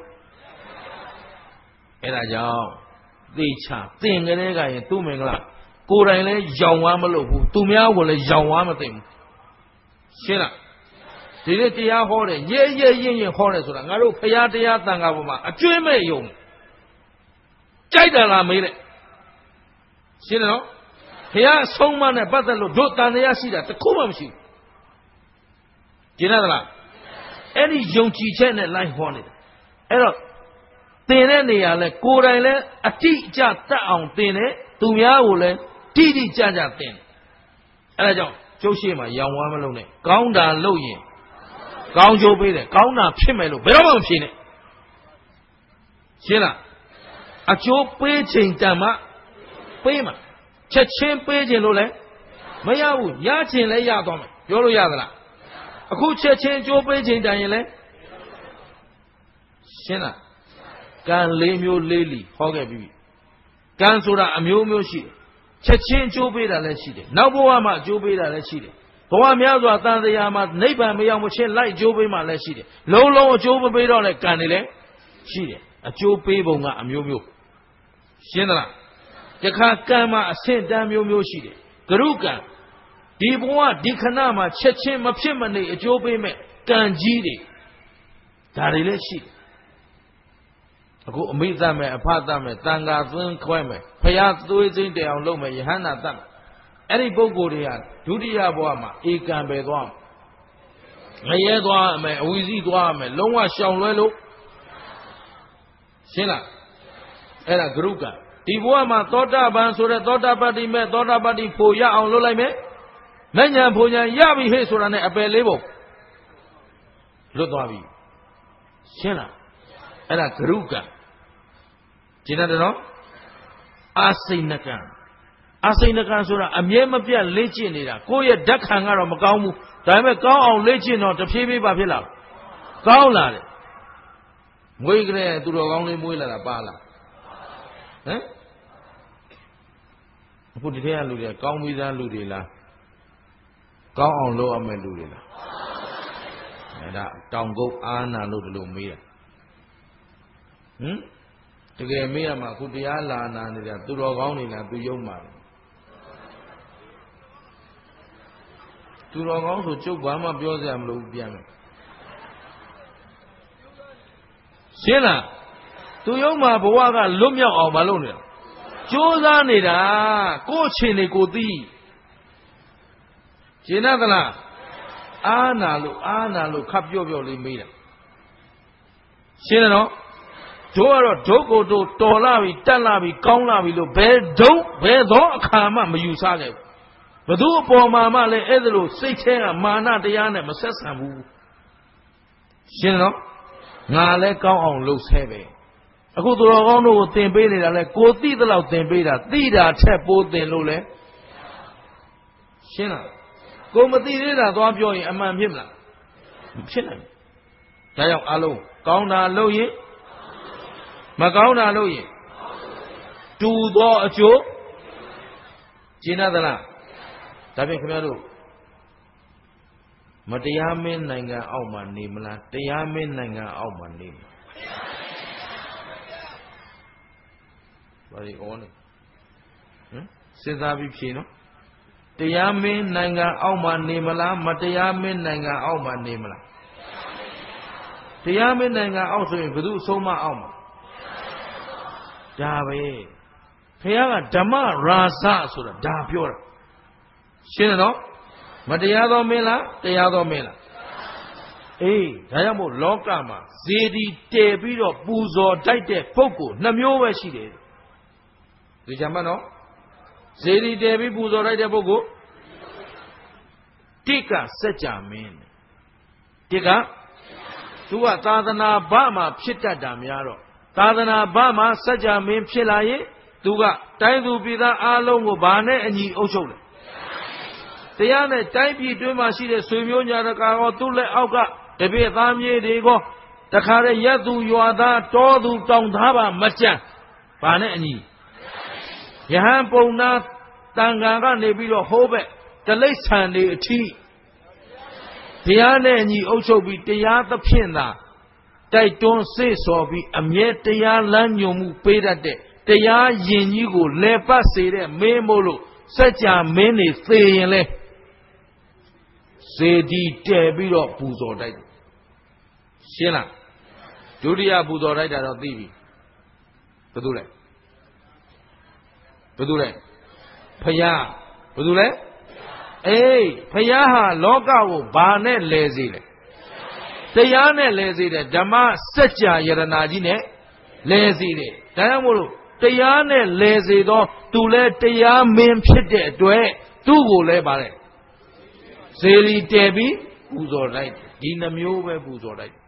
အဲ့ဒါကြောင့်သေချာသင်ကလေးကရင်သူ့မင်္ဂလာကိုယ်တိုင်လည်းရောင်ဝါမလို့ဘူးသူများကိုလည်းရောင်ဝါမသိဘူးရှင်းလားဒီနေ့တရားဟောတယ်ရဲရဲရင့်ရင့်ဟောတယ်ဆိုတာငါတို့ဖရာတရားသံဃာပေါ်မှာအကျွေးမဲ့ယုံကြိုက်တယ်လားမေးတဲ့ရှင်းတယ်နော်ဖရာအဆုံးမနဲ့ပတ်သက်လို့တို့တန်တရားရှိတာတခုမှမရှိဘူးကျင်းရသလားအဲ့ဒီယုံကြည်ချက်နဲ့လိုက်ဟောနေတာအဲ့တော့သင်တဲ့နေရာလဲကိုယ်တိုင်လဲအတိအကျတတ်အောင်သင်တယ်သူများကိုလည်းတိတိကျကျသင်အဲဒါကြောင့်ကျုပ်ရှိမှရောင်ဝမ်းမလုံးနဲ့ကောင်းတာလုပ်ရင်ကောင်းကျိုးပေးတယ်ကောင်းတာဖြစ်မယ်လို့ဘယ်တော့မှမဖြစ်နဲ့ရှင်းလားအကျိုးပေးချိန်တန်မှပေးမှာချက်ချင်းပေးခြင်းလို့လည်းမရဘူးရခြင်းလည်းရသွားမယ်ပြောလို့ရသလားအခုချက်ချင်းအကျိုးပေးချိန်တန်ရင်လည်းရှင်းလားကံလေးမျိုးလေးလီဟောခဲ့ပြီကံဆိုတာအမျိုးမျိုးရှိတယ်ချက်ချင်းအကျိုးပေးတာလည်းရှိတယ်နောက်ဘဝမှာအကျိုးပေးတာလည်းရှိတယ်ဘဝများစွာတန်တရားမှာနိဗ္ဗာန်မရောက်မချင်းလိုက်အကျိုးပေးမှလည်းရှိတယ်လုံးလုံးအကျိုးမပေးတော့လည်းကံတွေလည်းရှိတယ်အကျိုးပေးပုံကအမျိုးမျိုးရှင်းသလားတခါကံမှာအဆင့်တန်းမျိုးမျိုးရှိတယ်ဂရုကံဒီဘဝဒီခဏမှာချက်ချင်းမဖြစ်မနေအကျိုးပေးမဲ့ကံကြီးတွေဒါတွေလည်းရှိတယ်အခုအမိသတ်မဲ့အဖသတ်မဲ့တန်ခါသွင်းခွဲမဲ့ဖရာသွေးစိမ့်တယ်အောင်လုပ်မဲ့ယဟန္တာသတ်အဲ့ဒီပုဂ္ဂိုလ်တွေကဒုတိယဘဝမှာဧကံပဲသွားမရဲသွားမယ်အဝီစီသွားမယ်လုံးဝရှောင်လွဲလို့ရှင်းလားအဲ့ဒါဂရုကံဒီဘဝမှာသောတာပန်ဆိုတဲ့သောတာပတ္တိမဲ့သောတာပတ္တိဖို့ရအောင်လုပ်လိုက်မယ်မဉ္ဇဉ်ဖို့ဉ္ဇဉ်ရပြီဟဲ့ဆိုတာနဲ့အပယ်လေးပုံလွတ်သွားပြီရှင်းလားအဲ့ဒါဂရုကံရှင်းတယ်နော်အာစိဏကံအာစိဏကံဆိုတာအမြဲမပြတ်လေ့ကျင့်နေတာကိုယ့်ရဲ့ဓာတ်ခံကတော့မကောင်းဘူးဒါပေမဲ့ကောင်းအောင်လေ့ကျင့်တော့တဖြည်းဖြည်းပါဖြစ်လာကောင်းလာတယ်မွေးကလေးသူတော်ကောင်းလေးမွေးလာတာပါလားဟမ်အခုဒီထဲကလူတွေကောင်းပြီးသားလူတွေလားကောင်းအောင်လုပ်ရမယ့်လူတွေလားအဲ့ဒါတောင်ကုတ်အာနာလို့ဒီလိုမေးတာဟမ်တကယ်မေးရမှာအခုတရားလာနာနေတာသူတော်ကောင်းနေလားသူယုံမှာသူတော်ကောင်းဆိုကျုပ်ဘာမှပြောစရာမလိုဘူးပြန်မယ်ရှင်းလားသူယုံမှာဘဝကလွတ်မြောက်အောင်မလုပ်နေတာကြိုးစားနေတာကိုယ့်အချိန်တွေကိုသိရှင်းသလားအာနာလို့အာနာလို့ခပ်ပြော့ပြော့လေးမေးတာရှင်းတယ်နော်တို့ကတော့ဒုက္ကိုတို့တော်လာပြီတက်လာပြီကောင်းလာပြီလို့ဘယ်ဒုံဘယ်သောအခါမှမယူဆခဲ့ဘူးဘသူအပေါ်မှာမှလည်းအဲ့ဒါလို့စိတ်ထဲကမာနတရားနဲ့မဆက်ဆံဘူးရှင်းနော်ငါလည်းကောင်းအောင်လုပ်ဆဲပဲအခုသူတော်ကောင်းတို့ကိုသင်ပေးနေတာလဲကိုသိသလောက်သင်ပေးတာသိတာထက်ပိုသင်လို့လဲရှင်းလားကိုမသိသေးတာသွားပြောရင်အမှန်ဖြစ်မလားမဖြစ်နိုင်ဘူးဒါကြောင့်အလုံးကောင်းတာလုပ်ရင်မကောင်းတာလုပ်ရင်တူသောအကျိုးကျင့်သလားဒါဖြင့်ခင်ဗျားတို့မတရားမင်းနိုင်ငံအောက်မှာနေမလားတရားမင်းနိုင်ငံအောက်မှာနေမလားဘာဒီအော်နေဟမ်စဉ်းစားပြီးဖြေနော်တရားမင်းနိုင်ငံအောက်မှာနေမလားမတရားမင်းနိုင်ငံအောက်မှာနေမလားတရားမင်းနိုင်ငံအောက်ဆိုရင်ဘယ်သူအဆုံးမအောက်မှာဒါပဲဘုရားကဓမ္မရာဇဆိုတာဒါပြောတာရှင်းတယ်နော်မတရားသောမင်းလားတရားသောမင်းလားအေးဒါကြောင့်မို့လောကမှာဇေဒီတည်ပြီးတော့ပူဇော်တိုက်တဲ့ပုဂ္ဂိုလ်နှမျိုးပဲရှိတယ်ဒီကြမှာနော်ဇေဒီတည်ပြီးပူဇော်တိုက်တဲ့ပုဂ္ဂိုလ်တိကစัจ जा မင်းတိကသူကသာသနာ့ဘမှာဖြစ်တတ်တာများတော့သာသနာ့ဘမှာစัจ जा မင်းဖြစ်လာရင်သူကတိုင်းသူပြည်သားအားလုံးကိုဘာနဲ့အညီအုပ်ချုပ်လဲတရားနဲ့တိုင်းပြည်တွင်းမှာရှိတဲ့ဆွေမျိုးညာတကာရောသူ့လက်အောက်ကတပည့်သားမြေတွေကိုတခါတည်းရက်သူရွာသားတောသူတောင်သားပါမကြံဘာနဲ့အညီယဟန်ပုံနာတန်ခါကနေပြီးတော့ဟိုးဘက်တလိษံတွေအထိတရားနဲ့အညီအုပ်ချုပ်ပြီးတရားသဖြင့်သာတိုက်တွန်းစေ့ဆော်ပြီးအမြဲတရားလမ်းညွှန်မှုပေးတတ်တဲ့တရားယဉ်ကြီးကိုလဲပတ်စေတဲ့မင်းမို့လို့စัจ जा မင်းနေသေရင်လဲစေတီတည်ပြီးတော့ပူဇော်တိုက်တယ်ရှင်းလားဒုတိယပူဇော်တိုက်တာတော့သိပြီဘယ်သူလဲဘယ်သူလဲဖယားဘယ်သူလဲအေးဖယားဟာလောကကိုဘာနဲ့လဲစေလဲတရားနဲ့လဲစေတယ်ဓမ္မစัจ जा ယရနာကြီးနဲ့လဲစေတယ်ဒါကြောင့်မို့လို့တရားနဲ့လဲစေတော့သူလဲတရားမင်းဖြစ်တဲ့အတွက်သူ့ကိုလဲပါတယ်စေလီတဲပြီးပူဇော်လိုက်ဒီနှမျိုးပဲပူဇော်လိုက်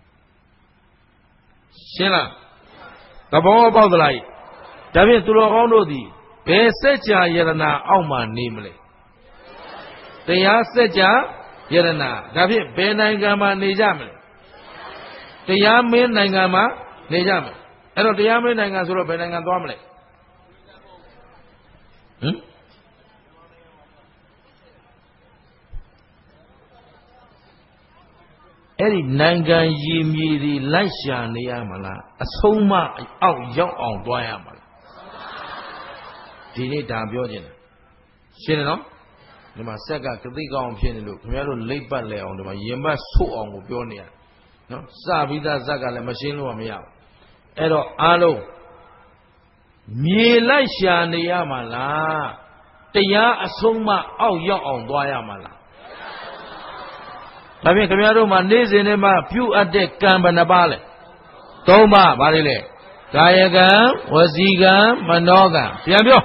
ရှင်းလားသဘောပေါက်သလားဒါဖြင့်သူတော်ကောင်းတို့သည်ဘယ်စัจ जा ယရနာအောက်မှာနေမလဲတရားစัจ जा ယရနာဒါဖြင့်ဘယ်နိုင်ငံမှာနေကြမလဲတရားမင်းနိုင်ငံမှာနေကြမယ်အဲ့တော့တရားမင်းနိုင်ငံဆိုတော့ဘယ်နိုင်ငံသွားမလဲဟမ်အဲ့ဒီနိုင်ငံရည်မြေတွေလိုက်ရှာနေရမလားအဆုံးမအောက်ရောက်အောင်သွားရမလားဒီနေ့ဒါပြောခြင်းတယ်ရှင်းတယ်နော်ဒီမှာဆက်ကကတိကောင်းဖြစ်နေလို့ခင်ဗျားတို့လိပ်ပတ်လဲအောင်ဒီမှာရင်ပတ်ဆုတ်အောင်ကိုပြောနေရနော်စပြီးသားဇက်ကလည်းမရှင်းလို့မရဘူးအဲ့တော့အားလုံးမြေလိုက်ရှာနေရမှာလားတရားအဆုံးမအောက်ရောက်အောင်သွားရမှာလားဒါဖြင့်ခင်ဗျားတို့မှာနေ့စဉ်နဲ့မှပြုအပ်တဲ့ကံဘယ်နှပါလဲသုံးပါးဗါလေလေကာယကံဝစီကံမနောကံပြန်ပြော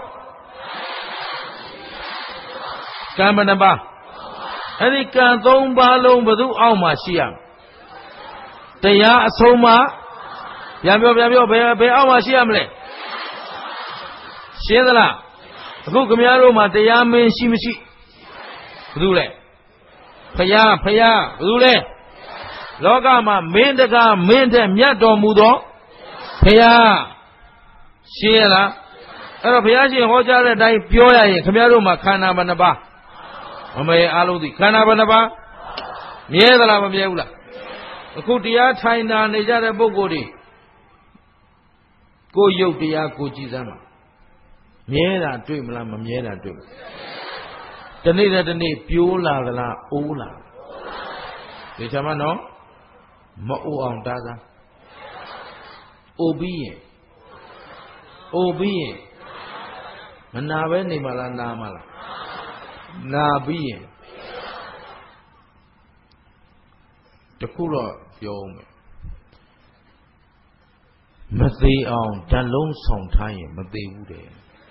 ကံဘယ်နှပါအဲ့ဒီကံသုံးပါးလုံးဘယ်သူအောက်မှာရှိရမလဲတရားအဆုံးမပြန်ပြောပြန်ပြောဘယ်ဘယ်အောက်မှာရှိရမလဲရှင်းသလားအခုခင်ဗျားတို့မှာတရားမင်းရှိမရှိဘယ်သူလဲဖယားဖယားဘယ်သူလဲလောကမှာမင်းတကားမင်းတဲ့မြတ်တော်မူသောဖယားရှင်းရလားအဲ့တော့ဘုရားရှင်ဟောကြားတဲ့အတိုင်းပြောရရင်ခင်ဗျားတို့မှာခန္ဓာဘယ်နှပါမမေအားလုံးသိခန္ဓာဘယ်နှပါမြဲသလားမမြဲဘူးလားအခုတရားထိုင်တာနေကြတဲ့ပုဂ္ဂိုလ်တွေကိုယုတ်တရားကိုကြည်စမ်းပါမြဲတာတွေ့မလားမမြဲတာတွေ့မလားတနေ့တနေ့ပြိုးလာသလားအိုးလာဒီချမ်းမနော်မအိုးအောင်တားစားအိုပြီးရင်အိုပြီးရင်မနာပဲနေမလားနာမလားနာပြီးရင်တခုတော့ပြောမယ်မသေးအောင်ဓာတ်လုံးဆောင်ထားရင်မသေးဘူးတဲ့ဟ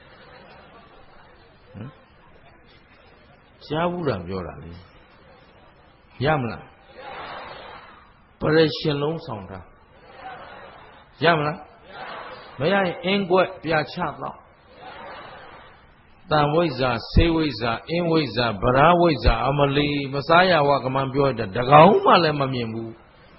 မ်ကြားဘူးတာပြောတာလေရမလားပရိရှင်လုံးဆောင်ထားရမလားမရရင်အင်းကွက်ပြချတော့တန်ဝိဇ္ဇာဆေးဝိဇ္ဇာအင်းဝိဇ္ဇာဗရာဝိဇ္ဇာအမလီမစားရဝကမှန်ပြောတဲ့တကောင်မှလည်းမမြင်ဘူး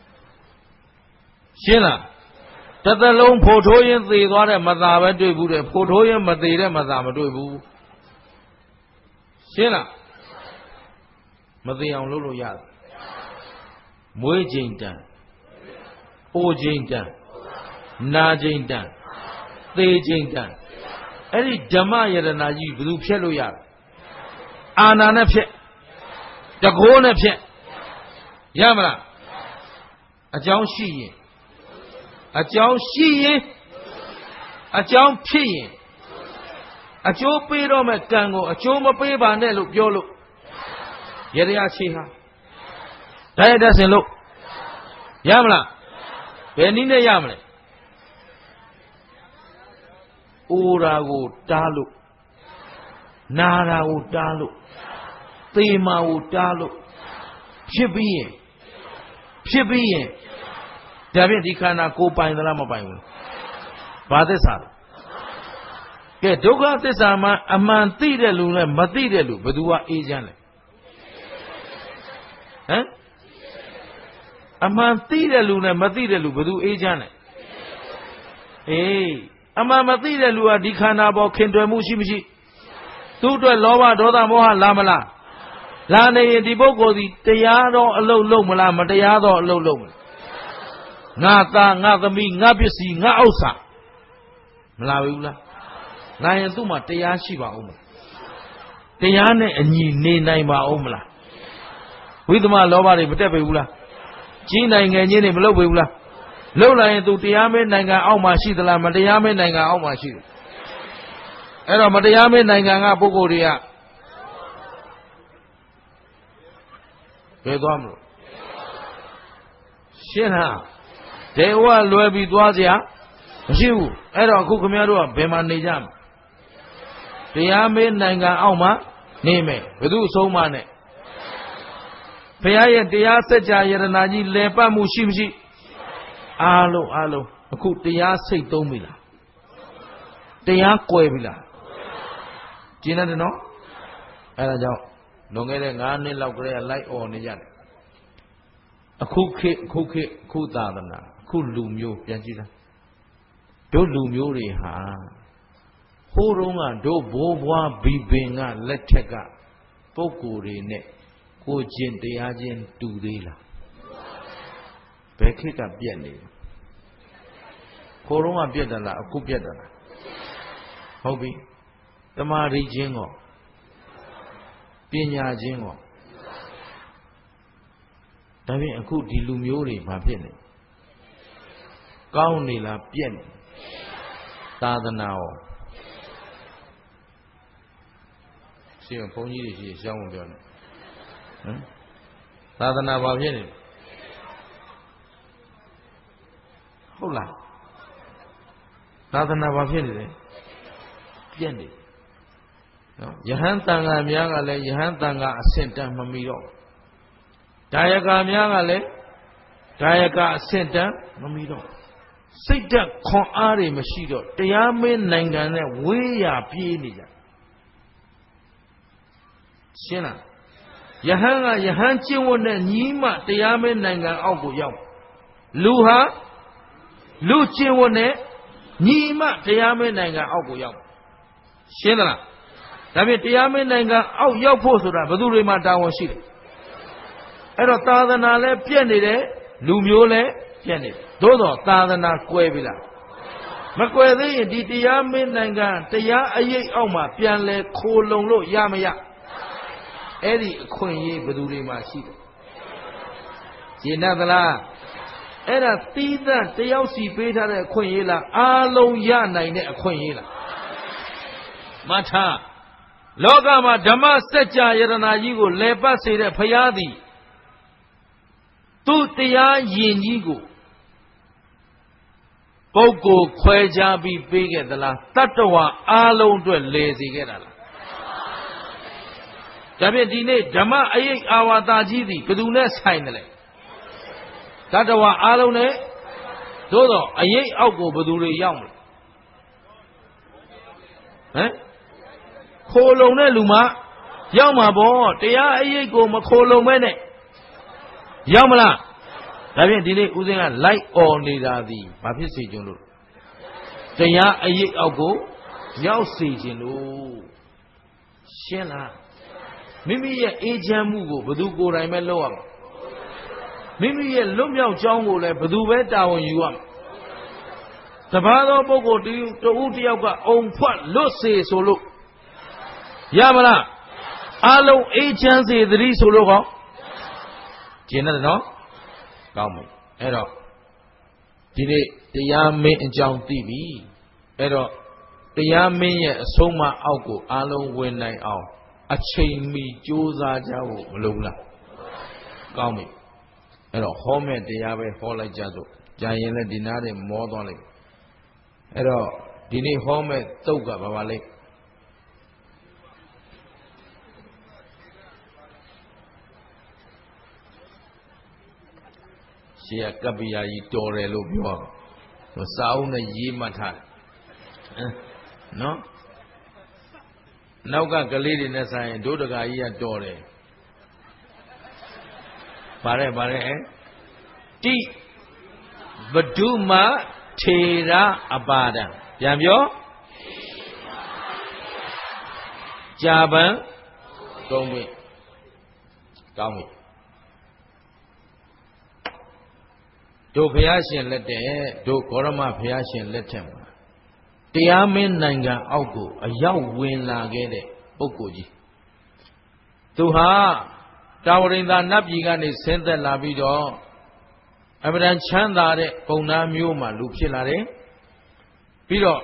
ရှင်းလားတသက်လုံးဖို့ထိုးရင်သေသွားတဲ့မသာပဲတွေ့ဘူးတဲ့ဖို့ထိုးရင်မသေးတဲ့မသာမတွေ့ဘူးရှင်းလားမသေးအောင်လုပ်လို့ရတယ်မွေးချိန်တန်အိုချိန်တန်နာချိန်တန်သေချိန်တန်အဲ့ဒီဓမ္မယတနာကြီးဘယ်သူဖြတ်လို့ရလဲအာနာနဲ့ဖြတ်တကိုးနဲ့ဖြတ်ရမလားအကြောင်းရှိရင်အကြောင်းရှိရင်အကြောင်းဖြစ်ရင်အကျိုးပေးတော့မဲ့ကံကိုအကျိုးမပေးပါနဲ့လို့ပြောလို့ရတရားချေဟာဒါရတဲ့ဆင်လို့ရမလားဘယ်နည်းနဲ့ရမလဲအိုရာကိုတားလို့နာရာကိုတားလို့သေမာကိုတားလို့ဖြစ်ပြီးရင်ဖြစ်ပြီးရင်ဒါဖြင့်ဒီခန္ဓာကိုပိုင်သလားမပိုင်ဘူးဘာသစ္စာလဲကဲဒုက္ခသစ္စာမှာအမှန်သိတဲ့လူနဲ့မသိတဲ့လူဘယ်သူကအေးချမ်းလဲဟမ်အမှန်သိတဲ့လူနဲ့မသိတဲ့လူဘယ်သူအေးချမ်းလဲအေးအမှန်မသိတဲ့လူကဒီခန္ဓာပေါ်ခင်တွယ်မှုရှိမရှိသူ့အတွက်လောဘဒေါသမောဟလာမလားလာနေရင်ဒီပုဂ္ဂိုလ်ဒီတရားတော်အလုပ်လုပ်မလားမတရားတော်အလုပ်လုပ်မလားငါသားငါသမီးငါပစ္စည်းငါဥစ္စာမလာဘူးလားလာရင်သူ့မှာတရားရှိပါဦးမလားတရားနဲ့အညီနေနိုင်ပါဦးမလားဝိသမလောဘတွေမတက်ပေဘူးလားကြီးနိုင်ငံချင်းတွေမလုပ်ပေဘူးလားလှုပ်လာရင်သူတရားမဲနိုင်ငံအောက်မှာရှိသလားမတရားမဲနိုင်ငံအောက်မှာရှိတယ်အဲ့တော့မတရားမဲနိုင်ငံကပုဂ္ဂိုလ်တွေကဘယ်သွားမလို့ရှင်းလားဒေဝလွယ်ပြီးသွားစရာမရှိဘူးအဲ့တော့အခုခင်ဗျားတို့ကဘယ်မှာနေကြမလဲတရားမင်းနိုင်ငံအောက်မှာနေမယ်ဘယ်သူအဆုံးမနဲ့ဘုရားရဲ့တရားစัจ जा ယရနာကြီးလဲပတ်မှုရှိမရှိအားလုံးအားလုံးအခုတရားစိတ်သုံးပြီလားတရားကွယ်ပြီလားကျင်းတယ်နော်အဲ့ဒါကြောင့်လွန်ခဲ့တဲ့၅နှစ်လောက်ကလေးကလိုက်អော်နေကြတယ်အခုခေတ်အခုခေတ်အခုသာသနာအခုလူမျိုးပြန်ကြည့်လားတို့လူမျိုးတွေဟာဟိုးတုန်းကတို့ဘိုးဘွားဘီပင်ကလက်ထက်ကပုဂ္ဂိုလ်တွေနဲ့ကိုကျင့်တရားချင်းတူသေးလားဘယ်ခေတ်ကပြက်နေလဲဟိုးတုန်းကပြက်တယ်လားအခုပြက်တယ်လားဟုတ်ပြီတမာရီချင်းကောပညာချင်းကောဒါဖြင့်အခုဒီလူမျိုးတွေဘာဖြစ်နေကောင်းနေလားပြက်နေသာသနာရောရှင်းဘုန်းကြီးတွေရှိရှောင်းမပြောနဲ့ဟမ်သာသနာဘာဖြစ်နေဟုတ်လားသာသနာဘာဖြစ်နေလဲပြက်နေနော်ယဟန်တန်ဃာများကလည်းယဟန်တန်ဃာအဆင့်တန်းမမီတော့ဒါယကာများကလည်းဒါယကာအဆင့်တန်းမမီတော့စိတ်ဓာတ်ခွန်အားတွေမရှိတော့တရားမင်းနိုင်ငံနဲ့ဝေးရပြေးနေကြရှင်းလားယဟန်ကယဟန်ကျင့်ဝတ်နဲ့ညီးမှတရားမင်းနိုင်ငံအောက်ကိုရောက်လူဟာလူကျင့်ဝတ်နဲ့ညီးမှတရားမင်းနိုင်ငံအောက်ကိုရောက်ရှင်းသလားဒါဖြင့်တရားမင်းနိုင်ငံအောက်ရောက်ဖို့ဆိုတာဘယ်သူတွေမှတာဝန်ရှိတယ်အဲ့တော့သာသနာလည်းပြည့်နေတယ်လူမျိုးလည်းပြည့်နေတယ်သို့တော့သာသနာကွယ်ပြီလားမကွယ်သေးရင်ဒီတရားမင်းနိုင်ငံတရားအရေးအောက်မှာပြန်လဲခိုလုံလို့ရမရအဲ့ဒီအခွင့်အရေးဘယ်သူတွေမှရှိတယ်ရှင်းသလားအဲ့ဒါသီးသန့်တယောက်စီပေးထားတဲ့အခွင့်အရေးလားအားလုံးရနိုင်တဲ့အခွင့်အရေးလားမထာလောကမှာဓမ္မစัจ जा ယရနာကြီးကိုလဲပတ်စေတဲ့ဘုရားသည်သူတရားယဉ်ကြီးကိုပုဂ္ဂိုလ်ခွဲခြားပြီးပေးခဲ့သလားတတ္တဝါအားလုံးအတွက်လဲစေခဲ့တာလားဒါဖြင့်ဒီနေ့ဓမ္မအရေးအာဝါဒကြီးသည်ဘယ်သူနဲ့ဆိုင်တယ်လဲတတ္တဝါအားလုံးနဲ့သို့တော့အရေးအောက်ကိုဘယ်သူတွေရောက်မလဲဟမ်ခိုလုံတဲ့လူမှရောက်မှာပေါ့တရားအရေးကိုမခိုလုံမဲနဲ့ရောက်မလားဒါဖြင့်ဒီနေ့ဦးဇင်းကလိုက်អော်နေတာသည်ဘာဖြစ်စေကြလို့တရားအရေးအောက်ကိုရောက်စေခြင်းလို့ရှင်းလားမိမိရဲ့အေးချမ်းမှုကိုဘယ်သူကိုယ်တိုင်ပဲလုပ်ရမှာမိမိရဲ့လွတ်မြောက်ကြောင်းကိုလည်းဘယ်သူပဲတာဝန်ယူရမှာတပါးသောပုဂ္ဂိုလ်တဦးတယောက်ကအုံဖွက်လွတ်စေဆိုလို့ရမလားအလုံးအေးချမ်းစေသတိဆိုလို့ကောကျင်တယ်နော်ကောင်းပြီအဲ့တော့ဒီနေ့တရားမင်းအကြောင်းသိပြီအဲ့တော့တရားမင်းရဲ့အဆုံးအမအောက်ကိုအလုံးဝင်နိုင်အောင်အချိန်မီကြိုးစားကြဖို့မလိုဘူးလားကောင်းပြီအဲ့တော့ဟောမဲ့တရားပဲဟောလိုက်ကြစို့ကြာရင်လည်းဒီနားတွေမောသွားလိုက်အဲ့တော့ဒီနေ့ဟောမဲ့သုတ်ကဘာပါလဲရှေ့ကကပ္ပိယကြီးတော်တယ်လို့ပြောဟိုစာအုပ်နဲ့ရေးမှတ်ထားတယ်နော်နောက်ကကလေးတွေနဲ့ဆိုင်ဒုဒကာကြီးကတော်တယ်ဗါတဲ့ဗါတဲ့တိဘဒုမထေရအပါဒံပြန်ပြောကြာပန်သုံးခွင့်ကောင်းပြီတို့ဘုရားရှင်လက်တဲ့တို့ဂေါရမဘုရားရှင်လက်ထက်မှာတရားမင်းနိုင်ငံအောက်ကိုအရောက်ဝင်လာခဲ့တဲ့ပုဂ္ဂိုလ်ကြီးသူဟာတာဝရိန္ဒာနတ်ပြည်ကနေဆင်းသက်လာပြီးတော့အမှန်တန်ချမ်းသာတဲ့ပုံနာမျိုးမှလူဖြစ်လာတယ်ပြီးတော့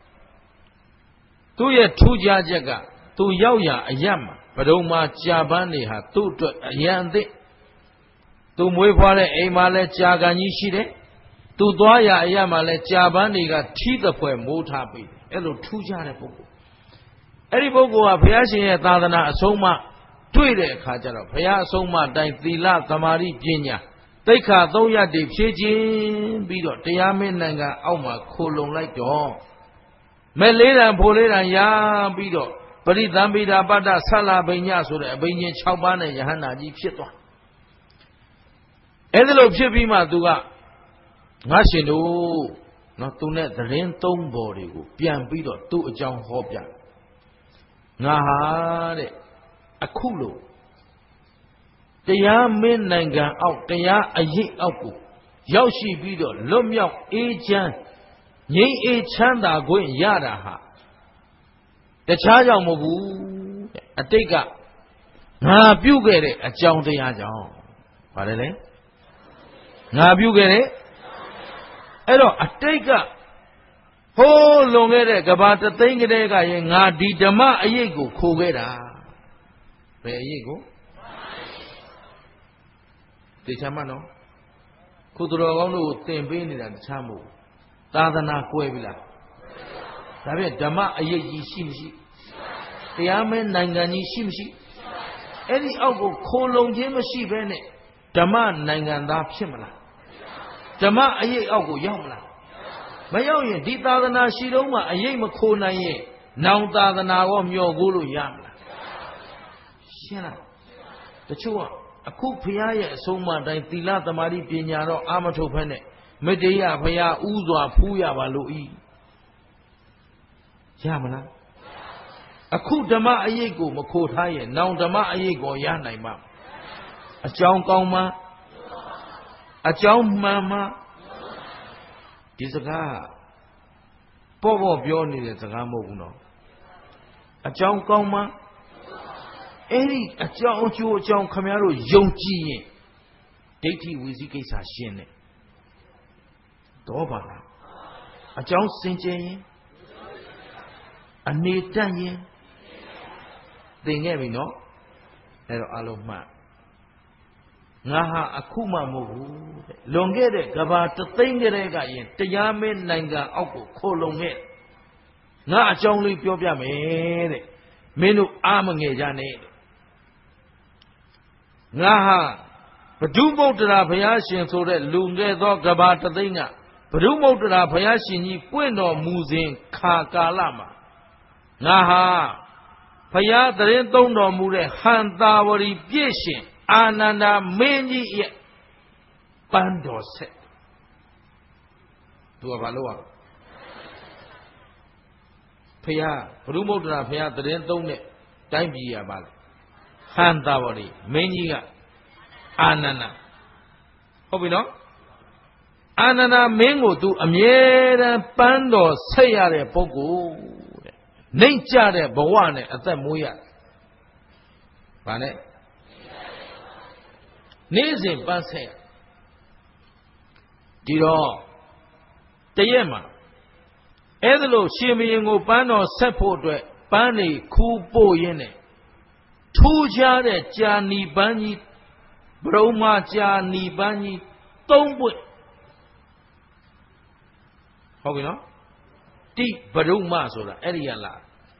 သူ့ရဲ့ထူးခြားချက်ကသူရောက်ရာအရတ်မှာဘဒုံမှာကြာပန်းနေဟာသူ့အတွက်အရန်အသင့်သူမွေးဖွားတဲ့အိမ်မှာလဲကြာကန်ကြီးရှိတယ်သူသွားရအရာမှလည်းကြာပန်းတွေကထီးသဖွယ်မိုးထားပြီအဲ့လိုထူးခြားတဲ့ပုဂ္ဂိုလ်အဲ့ဒီပုဂ္ဂိုလ်ကဘုရားရှင်ရဲ့သာသနာအဆုံးအမတွေ့တဲ့အခါကျတော့ဘုရားအဆုံးအမတိုင်းသီလသမာဓိပညာသိက္ခာသုံးရပ်တွေဖြည့်ခြင်းပြီးတော့တရားမင်းနိုင်ငံအောက်မှာခိုလုံလိုက်တော့မဲ့လေးတန်ဖိုလေးတန်ရပြီးတော့ပရိသံပိတာပတ္တဆလဘိညာဆိုတဲ့အဘိညာဉ်၆ပါးနဲ့ယဟန္တာကြီးဖြစ်သွားအဲ့ဒါလို့ဖြစ်ပြီးမှသူကငါရှင်တို့နော်သူနဲ့သတင်းသုံးပေါ်တွေကိုပြန်ပြီးတော့သူ့အကြောင်းဟောပြငါဟာတဲ့အခုလို့တရားမင်းနိုင်ငံအောက်တရားအရေးအောက်ကိုရောက်ရှိပြီးတော့လွတ်မြောက်အေးချမ်းငြိမ်းအေးချမ်းသာခွင့်ရတာဟာတခြားကြောင့်မဟုတ်ဘူးအတိတ်ကငါပြုခဲ့တဲ့အကြောင်းတရားကြောင့်ဗါတယ်လေငါပြုခဲ့တဲ့အဲ့တော့အတိတ်ကဟိုးလွန်ခဲ့တဲ့ကဘာတသိန်းကလေးကရင်ငါဒီဓမ္မအရေးကိုခိုခဲ့တာဘယ်အရေးကိုသိချမ်းမနော်ခုသူတော်ကောင်းတို့ကိုသင်ပေးနေတာတခြားမဟုတ်သာသနာကွဲပြီလားဒါဖြင့်ဓမ္မအရေးကြီးရှိမရှိတရားမဲနိုင်ငံကြီးရှိမရှိအဲ့ဒီအောက်ကိုခိုလုံခြင်းမရှိဘဲနဲ့ဓမ္မနိုင်ငံသားဖြစ်မလားဓမ္မအရေးအောက်ကိုရောက်မလားမရောက်ရင်ဒီသာသနာရှိတော့မှအရေးမခိုနိုင်ရင်နောင်သာသနာကောမျှော်ကိုလို့ရမလားရှင်းလားတချို့ကအခုဘုရားရဲ့အဆုံးအမတိုင်းသီလသမာဓိပညာတော့အာမထုတ်ဖက်နဲ့မေတ္တရဘုရားဥစွာဖူးရပါလို့ဤရမလားအခုဓမ္မအရေးကိုမခိုထားရင်နောင်ဓမ္မအရေးကိုရနိုင်မှာအကြောင်းကောင်းမှာအကြောင်းမှန်မှာဒီစကားပေါ့ပေါ့ပြောနေတဲ့စကားမဟုတ်ဘူးနော်အကြောင်းကောင်းမှာအဲ့ဒီအကြောင်းအကျိုးအကြောင်းခမည်းတော်ယုံကြည်ရင်ဒိဋ္ဌိဝိသိကိစ္စရှင်းတယ်တော့ပါလားအကြောင်းစင်ကြယ်ရင်အနေတတ်ရင်သင်ခဲ့ပြီနော်အဲ့တော့အလုံးမှငါဟာအခုမှမဟုတ်ဘူးတဲ့လွန်ခဲ့တဲ့ကဘာတသိန်းကလေးကရင်တရားမဲနိုင်ငံအောက်ကိုခိုလုံခဲ့ငါအကြောင်းလေးပြောပြမယ်တဲ့မင်းတို့အားမငယ်ကြနဲ့ငါဟာဘဒုမုတ်တရာဘုရားရှင်ဆိုတဲ့လူငယ်သောကဘာတသိန်းကဘဒုမုတ်တရာဘုရားရှင်ကြီးပွင့်တော်မူစဉ်ခါကာလမှာငါဟာဘုရားတရင်သုံးတော်မူတဲ့ဟန္တာဝရီပြည့်ရှင်အာနန္ဒာမင်းကြီးရဲ့ပန်းတော်ဆက်သူကဘာလို့อ่ะဘုရားဘဒုမုတ်တရာဘုရားတရင်သုံးတဲ့တိုင်းပြည်ရပါလေဟန္တာဝရီမင်းကြီးကအာနန္ဒာဟုတ်ပြီနော်အာနန္ဒာမင်းကိုသူအမြဲတမ်းပန်းတော်ဆက်ရတဲ့ပုဂ္ဂိုလ်တဲ့နှိမ့်ကြတဲ့ဘဝနဲ့အသက်မွေးရတယ်။ဘာနဲ့နေ့စဉ်ပန်းဆက်ရဒီတော့တရက်မှာအဲ့ဒါလို့ရှင်ဘုရင်ကိုပန်းတော်ဆက်ဖို့အတွက်ပန်းနေခူးပို့ရင်းနဲ့ထူးခြားတဲ့ကြာနီပန်းကြီးဘရုံမာကြာနီပန်းကြီးသုံးပွင့်ဟုတ်ပြီနော်တိဘရုံမဆိုတာအဲ့ဒီရလား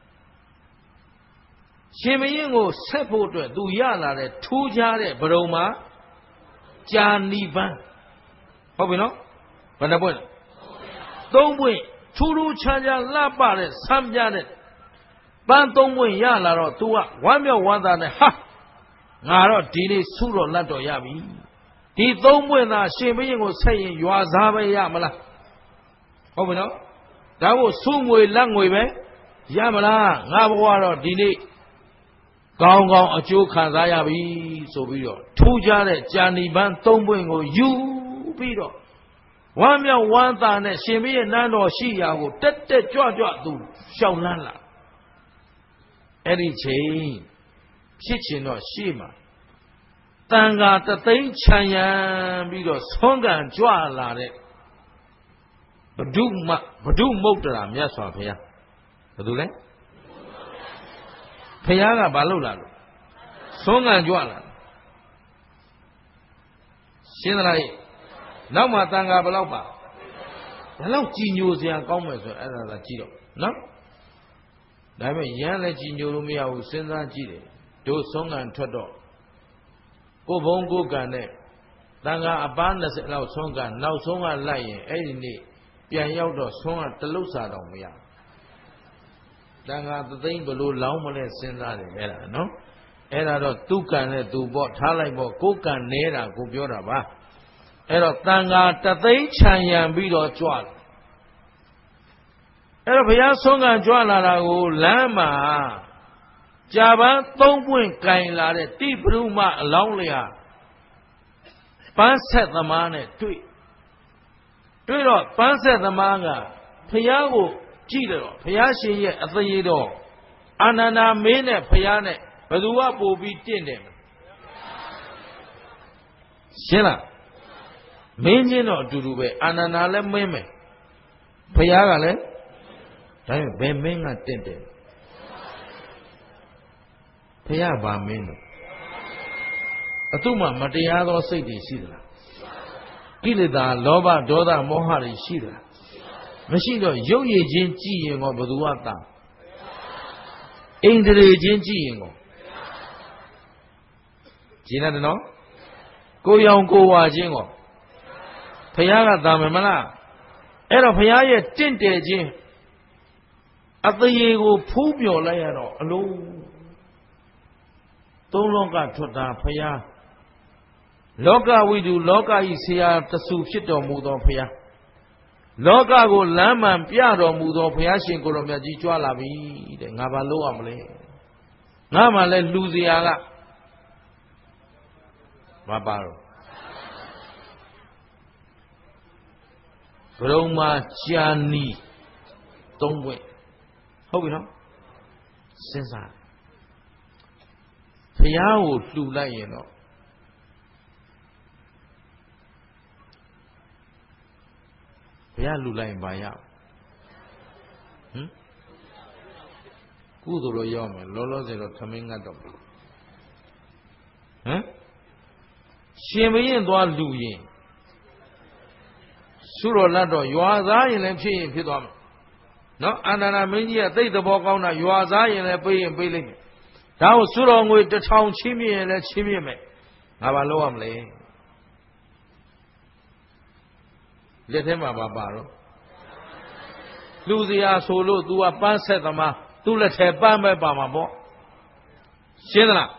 ရှင်မင်းကိုဆက်ဖို့အတွက်သူရလာတဲ့ထူးခြားတဲ့ဘရုံမာကြာနီပန်းဟုတ်ပြီနော်ဘယ်နှပွင့်သုံးပွင့်ထူးထူးခြားခြားလှပတဲ့ဆမ်းပြတဲ့ပန်းသုံးပွင့်ရလာတော့ तू ကဝမ်းမြောက်ဝမ်းသာနဲ့ဟာငါတော့ဒီနေ့ဆုတော်လက်တော်ရပြီဒီသုံးပွင့်သာရှင်မင်းကိုဆက်ရင်ရွာစားပဲရမလားဟုတ်ပြီနော်ဒါကိုဆုငွေလက်ငွေပဲရမလားငါဘဝတော့ဒီနေ့ကောင်းကောင်းအကျိုးခံစားရပြီဆိုပြီးတော့ထူးခြားတဲ့ကြာဏီပန်းသုံးပွင့်ကိုယူပြီးတော့ဝမ်းမြောက်ဝမ်းသာနဲ့ရှင်မင်းနန်းတော်ရှိရာကိုတက်တက်ကြွကြွသူရှောင်လန်းလာအဲ့ဒီချိန်ဖြစ်ချင်တော့ရှေ့မှာတန်ဃာတသိန်းခြံရံပြီးတော့ဆွမ်းကန်ကြွလာတဲ့ဘဒုမဘဒုမုတ်တရာမြတ်စွာဘုရားဘယ်သူလဲဘုရားကဘာလုပ်လာလို့ဆွမ်းကန်ကြွလာရှင်းသလားနောက်မှာတန်ဃာဘယ်လောက်ပါဒါလောက်ကြည်ညိုစရာကောင်းမယ်ဆိုအဲ့ဒါသာကြည့်တော့နော်ဒါပေမဲ့ရမ်းလည်းကြည်ညိုလို့မရဘူးစဉ်းစားကြည့်တယ်တို့ဆုံးခံထွက်တော့ကိုဘုံကိုကံနဲ့တန်ခါအပားနှစ်ဆယ်လောက်ဆုံးကနောက်ဆုံးကလိုက်ရင်အဲ့ဒီနေ့ပြန်ရောက်တော့ဆုံးကတလုတ်စာတော့မရတန်ခါသသိန်းဘလို့လောင်းမလဲစဉ်းစားတယ်အဲ့ဒါနော်အဲ့ဒါတော့သူကံနဲ့သူပေါ့ထားလိုက်ပေါ့ကိုကံနေတာကိုပြောတာပါအဲ့တော့တန်ခါတသိန်းခြံရံပြီးတော့ကြွလာအဲ့တော့ဘုရားဆုံးကံကြွလာတာကိုလမ်းမှာကြာပန်းသုံးပွင့်ကင်လာတဲ့တိပရုမအလောင်းလျာပန်းဆက်သမားနဲ့တွေ့တွေ့တော့ပန်းဆက်သမားကဘုရားကိုကြည့်တယ်တော့ဘုရားရှင်ရဲ့အသေးတော်အာနန္ဒာမင်းနဲ့ဘုရားနဲ့ဘယ်သူကပို့ပြီးတင့်တယ်ရှင်းလားမင်းချင်းတော့အတူတူပဲအာနန္ဒာလည်းမင်းမယ်ဘုရားကလည်းဒါပေမဲ့ဘယ်မင်းကတင့်တယ်ဘုရားဗာမင်းလို့အတုမှမတရားသောစိတ်တွေရှိသလားကိလေသာလောဘဒေါသမောဟတွေရှိသလားမရှိတော့ရုပ်ရည်ချင်းကြည့်ရင်ကောဘယ်သူကတန်အိန္ဒြေချင်းကြည့်ရင်ကောကြည်ရတယ်နော်ကိုရောင်ကိုဝါချင်းကောဘုရားကတန်မယ်မလားအဲ့တော့ဘုရားရဲ့တင့်တယ်ခြင်းအသေးကိုဖူးမြော်လိုက်ရတော့အလုံးသုံးလောကထွက်တာဘုရားလောကဝိတုလောကဤဆရာတဆူဖြစ်တော်မူသောဘုရားလောကကိုလမ်းမှန်ပြတော်မူသောဘုရားရှင်ကိုရောမြတ်ကြီးကြွလာပြီတဲ့ငါဘာလုပ်ရမလဲငါမှလည်းလူစရာကမပါတော့ဘုရုံမှာကြာနီသုံးပွင့်ဟုတ်ပြီနော်စဉ်းစားဘုရားကိုလှူလိုက်ရင်တော့ဘုရားလှူလိုက်ရင်ဘာရဟမ်ကုသိုလ်လို့ရောက်မယ်လောလောဆယ်တော့သမင်းငတ်တော့ဟမ်ရှင်ဘရင်သွားလှူရင်သုတော်လတ်တော့ရွာသားရင်လည်းဖြစ်ရင်ဖြစ်သွားမယ်နော်အာနန္ဒာမင်းကြီးကသိတဲ့ဘောကောင်းတာရွာသားရင်လည်းပေးရင်ပေးလိုက်မယ်ဒါကိုသုတော်ငွေတစ်ထောင်ချင်းမြင်ရင်လည်းချင်းမြင်မယ်ငါဘာလုပ်ရမလဲလက်ထဲမှာပါပါတော့လူစရာဆိုလို့ तू ကပန်းဆက်သမား तू လက်ထဲပန်းပဲပါမှာပေါ့ရှင်းသလား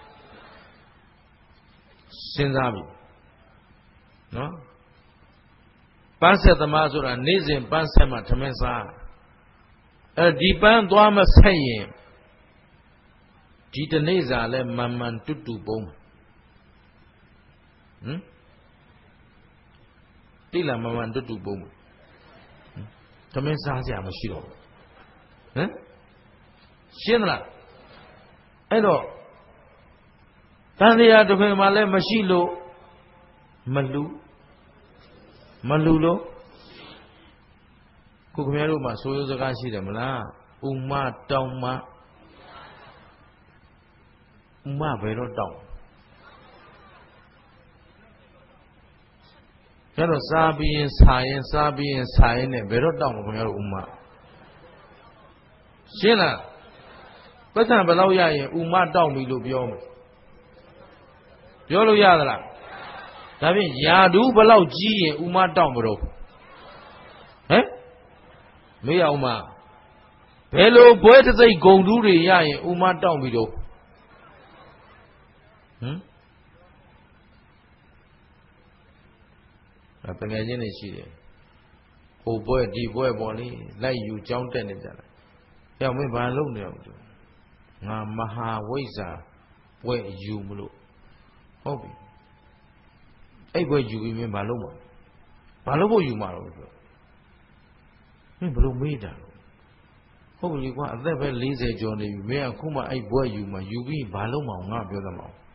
စဉ်းစားပြီနော်ပန်းဆက်သမားဆိုတာနေ့စဉ်ပန်းဆက်မှထမင်းစားအဲဒီပန်းသွားမဆက်ရင်ဒီတနေ့စာလဲမန်မှန်တူတူပုံးဟမ်တိလာမန်မှန်တူတူပုံးသမင်းစားစရာမရှိတော့ဟမ်ရှင်းသလားအဲ့တော့တန်တရားတစ်ခွင်မှလည်းမရှိလို့မလူမလူလို့ခုခင်ဗျားတို့မှာဆိုရိုးစကားရှိတယ်မလားဥမတောင်းမဥမဘယ်တော့တောင်းကျတော့စားပြီးရင်စားရင်စားပြီးရင်စားရင်နဲ့ဘယ်တော့တောင်းလို့ခင်ဗျားတို့ဥမရှင်းလားပတ်စံဘယ်လောက်ရရင်ဥမတောင်းပြီလို့ပြောမယ်ပြောလို့ရသလားဒါဖြင့်ယာဒူးဘယ်လောက်ကြီးရင်ဥမတောင်းမလို့ဟမ်မေးအောင်မဘယ်လိုဘွဲတစ်စိတ်ဂုံတူးတွေရရင်ဥမတောင်းပြီတော့ဟမ်ဒါတကယ်ချင်းနေရှိတယ်ဟိုဘွဲဒီဘွဲပေါ့လေလိုက်ယူကြောင်းတက်နေကြတာကြောက်မင်းဘာလုပ်နေအောင်ငါမဟာဝိဇ္ဇာဘွဲယူမလို့ဟုတ်ပြီအဲ့ဘွဲယူပြီးမင်းဘာလုပ်မှာဘာလုပ်ဖို့ယူမှာတော့ဆိုမင်းဘလို့မေးတာဟုတ်ပြီကွာအသက်ပဲ၄၀ကျော်နေပြီမင်းအခုမှအဲ့ဘွဲယူမှာယူပြီးဘာလုပ်မှာငါပြောသမောင်း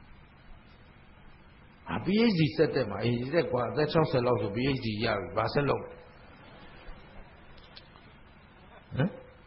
အ PhD ဆက်တက်မှာအေးတက်ကွာအသက်၆၀လောက်ဆို PhD ရပြီဘာဆက်လုပ်ဟမ်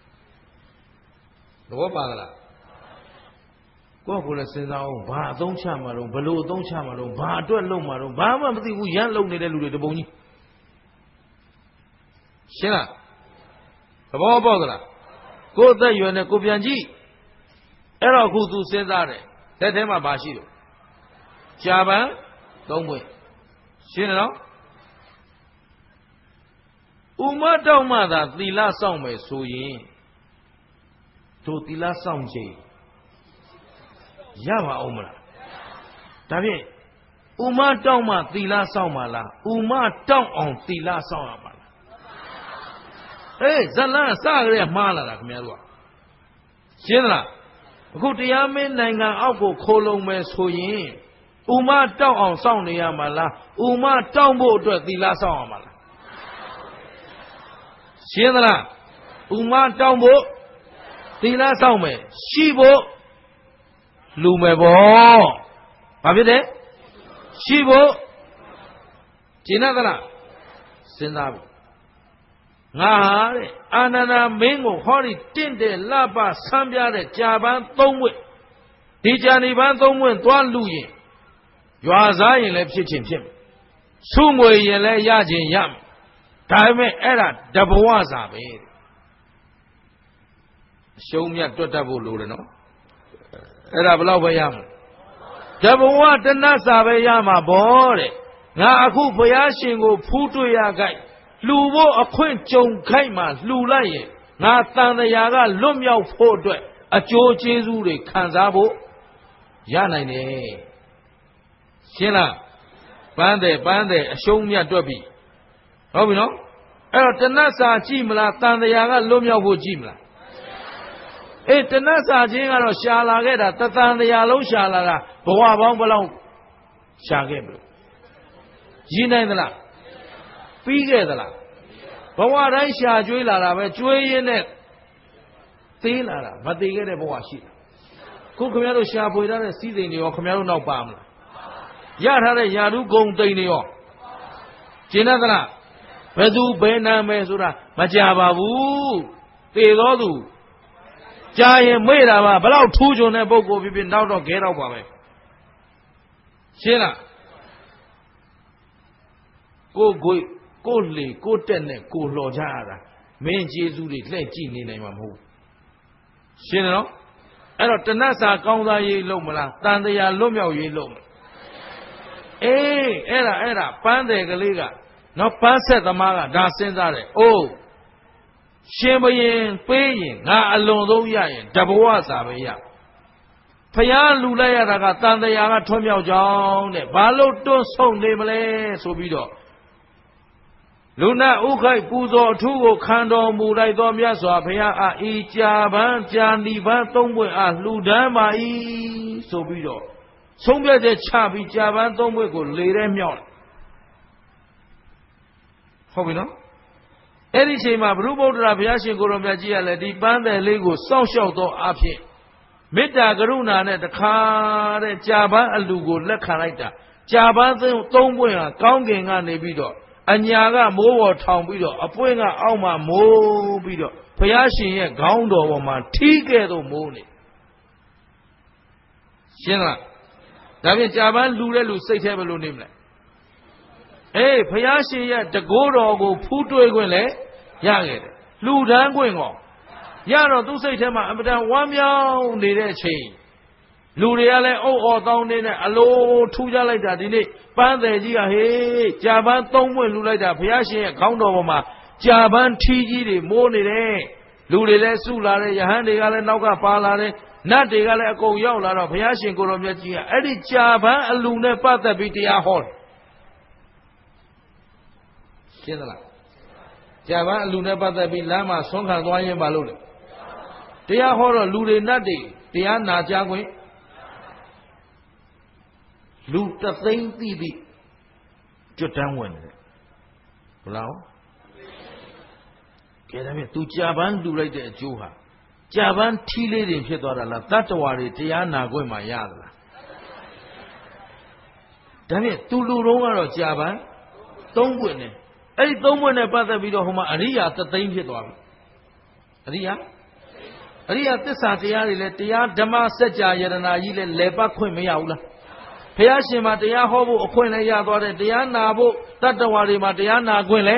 တော့ပါလားကိုယ့်ကိုယ်လည်းစဉ်းစားအောင်ဘာအသုံးချမှာတော့ဘလို့အသုံးချမှာတော့ဘာအတွက်လုပ်မှာတော့ဘာမှမသိဘူးရမ်းလုံနေတဲ့လူတွေတပုံကြီးရှင်းလားသဘောပေါက်သလားကိုယ်အသက်ရွယ်နဲ့ကိုပြန်ကြည့်အဲ့တော့အခုသူစဉ်းစားတယ်လက်ထဲမှာဘာရှိလို့ကြာပန်းသုံးပွင့်ရှင်းတယ်နော်ဥမတောက်မှသာသီလစောင့်မယ်ဆိုရင်တို့သီလစောင့်ခြင်းရပါအောင်မလားဒါဖြင့်ဥမတောက်မှသီလစောင့်ပါလားဥမတောက်အောင်သီလစောင့်ရပါလားအေးဇလန်းစကြရဲမှားလာတာခင်ဗျားတို့ကရှင်းသလားအခုတရားမင်းနိုင်ငံအောက်ကိုခိုးလုံမယ်ဆိုရင်ဥမတောက်အောင်စောင့်နေရမှာလားဥမတောက်ဖို့အတွက်သီလစောင့်ရမှာလားရှင်းသလားဥမတောက်ဖို့သီလစောင့်မယ်ရှိဖို့လူမယ်ပေါ့ဘာဖြစ်လဲရှိဖို့ကျင့်သလားစဉ်းစားပြီငါဟာတဲ့အာနန္ဒာမင်းကိုဟောဒီတင့်တယ်လှပဆန်းပြတဲ့ကြာပန်းသုံးဝက်ဒီကြာနေပန်းသုံးဝက်သွားလူရင်ရွာစားရင်လည်းဖြစ်ချင်းဖြစ်မယ်စုငွေရင်လည်းရချင်းရမယ်ဒါပေမဲ့အဲ့ဒါတဘဝစာပဲအရှုံးမြတ်တွတ်တတ်ဖို့လိုတယ်နော်အဲ့ဒါဘယ်လောက်ပဲရမလဲတဘဝတဏ္ဍစာပဲရမှာဗောတဲ့ငါအခုဘုရားရှင်ကိုဖူးတွေ့ရခိုက်လှူဖို့အခွင့်ကြုံခိုက်မှာလှူလိုက်ရင်ငါတန်တရားကလွတ်မြောက်ဖို့အတွက်အကျိုးကျေးဇူးတွေခံစားဖို့ရနိုင်တယ်ရှင်းလားပန်းတယ်ပန်းတယ်အရှုံးမြတ်တွက်ပြီဟုတ်ပြီနော်အဲ့တော့တဏ္ဍစာကြည့်မလားတန်တရားကလွတ်မြောက်ဖို့ကြည့်မလားအေးတဏ္ဍစာချင်းကတော့ရှာလာခဲ့တာတသံတရားလုံးရှာလာတာဘဝပေါင်းဘယ်လောက်ရှာခဲ့မလို့ရည်နိုင်သလားပြီးခဲ့သလားဘဝတိုင်းရှာကျွေးလာတာပဲကျွေးရင်းနဲ့သေးလာတာမသေးခဲ့တဲ့ဘဝရှိတာခုခင်ဗျားတို့ရှာဖွေထားတဲ့စီးစိမ်တွေရောခင်ဗျားတို့နောက်ပါမလားရထားတဲ့ယာဓုဂုံတိန်တွေရောကျင့်သလားဘယ်သူဘယ်နာမယ်ဆိုတာမကြပါဘူးသေတော်သူကြာရင်မေ့တာပါဘယ်တော့ထူးချွန်တဲ့ပုဂ္ဂိုလ်ဖြစ်ဖြစ်နောက်တော့ခဲတော့ပါပဲရှင်းလားကိုကိုကိုလေကိုတက်နဲ့ကိုလှော်ကြရတာမင်းကျေးဇူးတွေလှည့်ကြည့်နေနိုင်မှာမဟုတ်ရှင်းတယ်နော်အဲ့တော့တဏ္ဍစာကောင်းစားရေးလုပ်မလားတန်တရားလွတ်မြောက်ရေးလုပ်မလားအေးအဲ့ဒါအဲ့ဒါပန်းတယ်ကလေးကနော်ပန်းဆက်သမားကဒါစဉ်းစားတယ်အိုးရှင်ဘရင်ပေးရင်ငါအလွန်ဆုံးရရင်တဘဝစာပဲရဖျားလူလိုက်ရတာကတန်တရားကထွံ့မြောက်ကြောင်းတဲ့ဘာလို့တွန့်ဆုံနေမလဲဆိုပြီးတော့လူနာဥခိုက်ပူဇော်အထူးကိုခံတော်မူလိုက်သောမြတ်စွာဘုရားအာဤကြာပန်းကြာဏီပန်းသုံးပွင့်အားလှူဒန်းပါ၏ဆိုပြီးတော့ဆုံးဖြတ်ချက်ချပြီးကြာပန်းသုံးပွင့်ကိုလေထဲမြောက်ဟုတ်ပြီနော်အဲ့ဒီချိန်မှာဘုရုဗုဒ္ဓရာဘုရားရှင်ကိုရောမြတ်ကြီးကလည်းဒီပန်းတယ်လေးကိုစောင့်ရှောက်သောအဖြစ်မေတ္တာကရုဏာနဲ့တခါတဲ့ကြာပန်းအလူကိုလက်ခံလိုက်တာကြာပန်းသုံးပွင့်ဟာကောင်းကင်ကနေပြီးတော့အညာကမိုးပေါ်ထောင်ပြီးတော့အပွင့်ကအောက်မှာမိုးပြီးတော့ဘုရားရှင်ရဲ့ခေါင်းတော်ပေါ်မှာထီးကဲ့သို့မိုးနေရှင်းလားဒါဖြင့်ကြာပန်းလူတဲ့လူစိတ်แท้ဘယ်လိုနေမလဲအေးဘုရားရှင်ရဲ့တကိုးတော်ကိုဖူးတွေ့ခွင့်လည်းရခဲ့တယ်လှူဒန်းခွင့်ကောရတော့သူ့စိတ်ထဲမှာအမတန်ဝမ်းမြောက်နေတဲ့အချိန်လူတွေကလည်းအုပ်အော်တောင်းနေတဲ့အလိုထူးကြလိုက်တာဒီနေ့ပန်းတယ်ကြီးကဟေးကြာပန်းသုံးပွင့်လှူလိုက်တာဘုရားရှင်ရဲ့ခေါင်းတော်ပေါ်မှာကြာပန်းထီးကြီးတွေမိုးနေတယ်လူတွေလည်းစုလာတယ်ယဟန်တွေကလည်းနောက်ကပါလာတယ်နတ်တွေကလည်းအကုန်ရောက်လာတော့ဘုရားရှင်ကိုရောမြတ်ကြီးကအဲ့ဒီကြာပန်းအလူနဲ့ပတ်သက်ပြီးတရားဟောတယ်ရှင်းသလားကြာပန်းအလူနဲ့ပတ်သက်ပြီးလမ်းမှာဆွမ်းခံသွားရင်မလုပ်လေတရားဟောတော့လူတွေနတ်တွေတရားနာကြခွင့်လူတသိန်းသိသိကျွတ်တန်းဝင်တယ်ဘလားကဲဒါဖြင့်သူကြာပန်းလူလိုက်တဲ့အကျိုးဟာကြာပန်းထီးလေးတွေဖြစ်သွားတာလားတတ္တဝါတွေတရားနာခွင့်မှရသလားဒါဖြင့်သူလူတော်ကတော့ကြာပန်းသုံးပွင့်နဲ့အဲ့ဒီသုံးပွင့်နဲ့ပတ်သက်ပြီးတော့ဟိုမှာအရိယာသသိန်းဖြစ်သွားပြီအရိယာအရိယာသစ္စာတရားတွေလည်းတရားဓမ္မစัจ जा ယတနာကြီးလည်းလဲပတ်ခွင့်မရဘူးလားဘုရားရှင်မှာတရားဟောဖို့အခွင့်လည်းရသွားတယ်တရားနာဖို့တတ္တဝါတွေမှာတရားနာခွင့်လည်း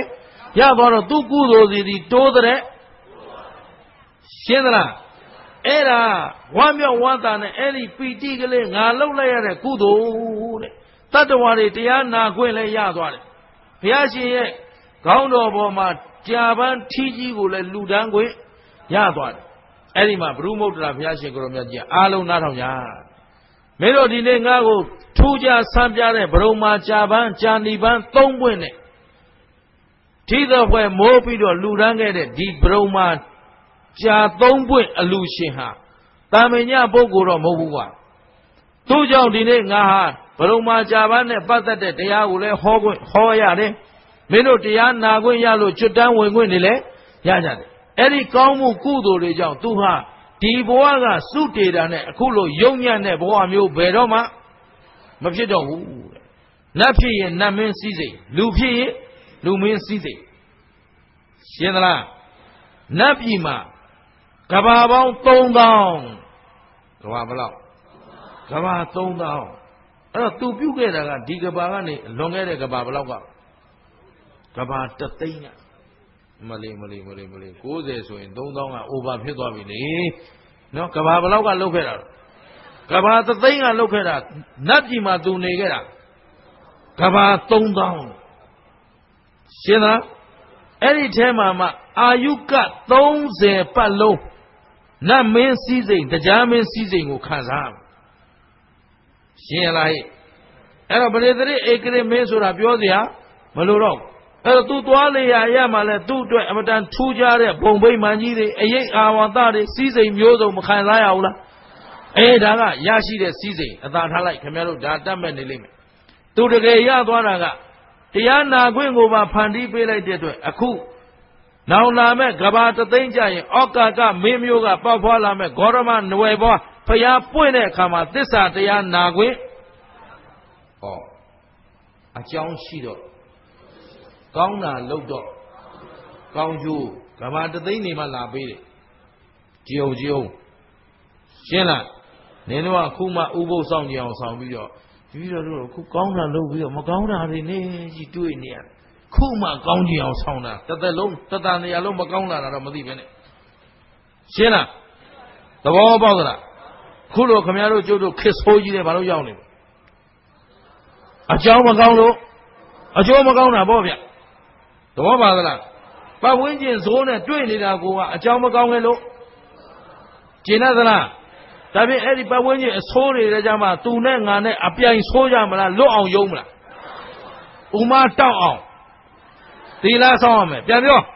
ရသွားတော့သူ့ကုသိုလ်စီဒီတိုးတဲ့ရှင်းသလားအဲ့ဒါဝမ်းမြောက်ဝမ်းသာနဲ့အဲ့ဒီပီတိကလေးငါလှုပ်လိုက်ရတဲ့ကုသိုလ်တဲ့တတ္တဝါတွေတရားနာခွင့်လည်းရသွားတယ်ဘုရားရှင်ရဲ့ခေါင်းတော်ပေါ်မှာကြာပန်းထီးကြီးကိုလည်းလူတန်းခွင့်ရသွားတယ်အဲ့ဒီမှာဘုရုမုဒ္ဒရာဘုရားရှင်ကိုရောမြတ်ကြီးအားလုံးနားထောင်ကြမင်းတို့ဒီနေ့ငါ့ကိုထူးခြားဆန်းပြတဲ့ဘရုံမာကြာပန်းကြာဏီပန်းသုံးပွင့်နဲ့ထီးတော်ဖွဲ့မိုးပြီးတော့လူတန်းခဲ့တဲ့ဒီဘရုံမာကြာသုံးပွင့်အလူရှင်ဟာတာမညပုဂ္ဂိုလ်တော့မဟုတ်ဘူးကွာသူ့ကြောင့်ဒီနေ့ငါဟာဘရုံမာကြာပန်းနဲ့ပတ်သက်တဲ့တရားကိုလည်းဟောခွင့်ဟောရတယ်မင်းတို့တရားနာခွင့်ရလို့ကျွတ်တန်းဝင်ခွင့်နေလဲရကြတယ်အဲ့ဒီကောင်းမှုကုသိုလ်တွေကြောင့်သူဟာဒီဘဝကစုတေတာနဲ့အခုလိုယုံညံ့တဲ့ဘဝမျိုးဘယ်တော့မှမဖြစ်တော့ဘူးတဲ့နတ်ဖြစ်ရင်နတ်မင်းစည်းစိမ်လူဖြစ်ရင်လူမင်းစည်းစိမ်ရှင်းသလားနတ်ပြည်မှာကဘာပေါင်းသုံးသောင်းကဘာဘလောက်ကဘာသုံးသောင်းအဲ့တော့သူပြုတ်ခဲ့တာကဒီကဘာကနေလွန်ခဲ့တဲ့ကဘာဘလောက်ကကဘာတသိန်းကမလေးမလေးမလေးမလေးကိုးဆယ်ဆိုရင်သုံးသောင်းကအိုဘာဖြစ်သွားပြီလေနော်ကဘာဘလောက်ကလုတ်ခဲ့တာကဘာတသိန်းကလုတ်ခဲ့တာနတ်ပြည်မှာသူနေခဲ့တာကဘာသုံးသောင်းရှင်းလားအဲ့ဒီထဲမှာမှအာယုကသုံးဆယ်ပတ်လုံးနတ်မင်းစည်းစိမ်တရားမင်းစည်းစိမ်ကိုခံစားရှင်းလားဟဲ့အဲ့တော့ပရိသေဧကရေမင်းဆိုတာပြောစရာမလိုတော့အဲ့တော့သူသွားလေရရမှလည်းသူ့အတွက်အမတန်ထူးခြားတဲ့ဘုံဗိမာန်ကြီးတွေအရေးအာဝါသတွေစည်းစိမ်မျိုးစုံမခံစားရဘူးလားအဲဒါကရရှိတဲ့စည်းစိမ်အသာထားလိုက်ခင်ဗျားတို့ဒါတတ်မဲ့နေလိမ့်မယ်သူတကယ်ရသွားတာကတရားနာခွင့်ကိုပါဖန်တီးပေးလိုက်တဲ့အတွက်အခုနောင်လာမဲ့ကဘာတသိန်းကြရင်ဩကာကမင်းမျိုးကပေါက်ဖွာလာမဲ့ဂေါရမနွယ်ဘွားဖျားပွင့်တဲ့အခါမှာသစ္စာတရားနာခွင့်ဟောအကြောင်းရှိတော့ကောင်းတာလုပ်တော့ကောင်းကျိုးကဘာတသိန်းနေမှလာပေးတယ်ကြည်ုံကြည်ုံရှင်းလားနင်တို့ကအခုမှဥပုသ်ဆောင်ကြအောင်ဆောင်ပြီးတော့ပြီးတော့တို့အခုကောင်းတာလုပ်ပြီးတော့မကောင်းတာတွေနေကြီးတွေ့နေရတယ်ခုမှကောင်းကြအောင်ဆောင်တာတစ်သက်လုံးတတနေရာလုံးမကောင်းလာတာတော့မသိပဲနဲ့ရှင်းလားသဘောပေါက်သလားခုလိုခမရတို့ကျုပ်တို့ခစ်ဆိုးကြီးတယ်ဘာလို့ရောက်နေလဲအကြောင်းမကောင်းလို့အကျိုးမကောင်းတာပေါ့ဗျသဘောပါသလားပတ်ဝန်းကျင်ဇိုးနဲ့တွေ့နေတာကအကြောင်းမကောင်းလေလို့ကျင်သလားဒါဖြင့်အဲ့ဒီပတ်ဝန်းကျင်အဆိုးတွေကြမှာသူနဲ့ငါနဲ့အပြိုင်ဆိုးကြမလားလွတ်အောင်ယုံမလားဥမာတောက်အောင်သီလဆောင်ရမယ်ပြန်ပြော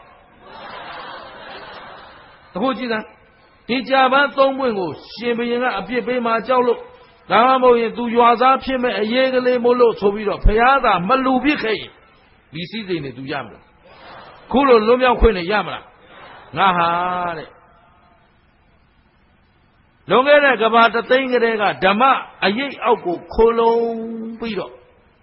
အခုကြည့်စမ်းဒီကြာပန်းသုံးပွင့်ကိုရှင်ဘုရင်ကအပြစ်ပေးမှကြောက်လို့ဒါမှမဟုတ်ရင်သူရွာသားဖြစ်မဲ့အရေးကလေးမို့လို့ဆိုပြီးတော့ဖရာသာမလူဖြစ်ခဲ့ရင်ဒီစည်းစိမ်တွေသူရမလားခုလိုလွတ်မြောက်ခွင့်နဲ့ရမလားငါဟာတဲ့လွန်ခဲ့တဲ့ကဘာတသိန်းကလေးကဓမ္မအရေးအောက်ကိုခိုးလုံးပြီးတော့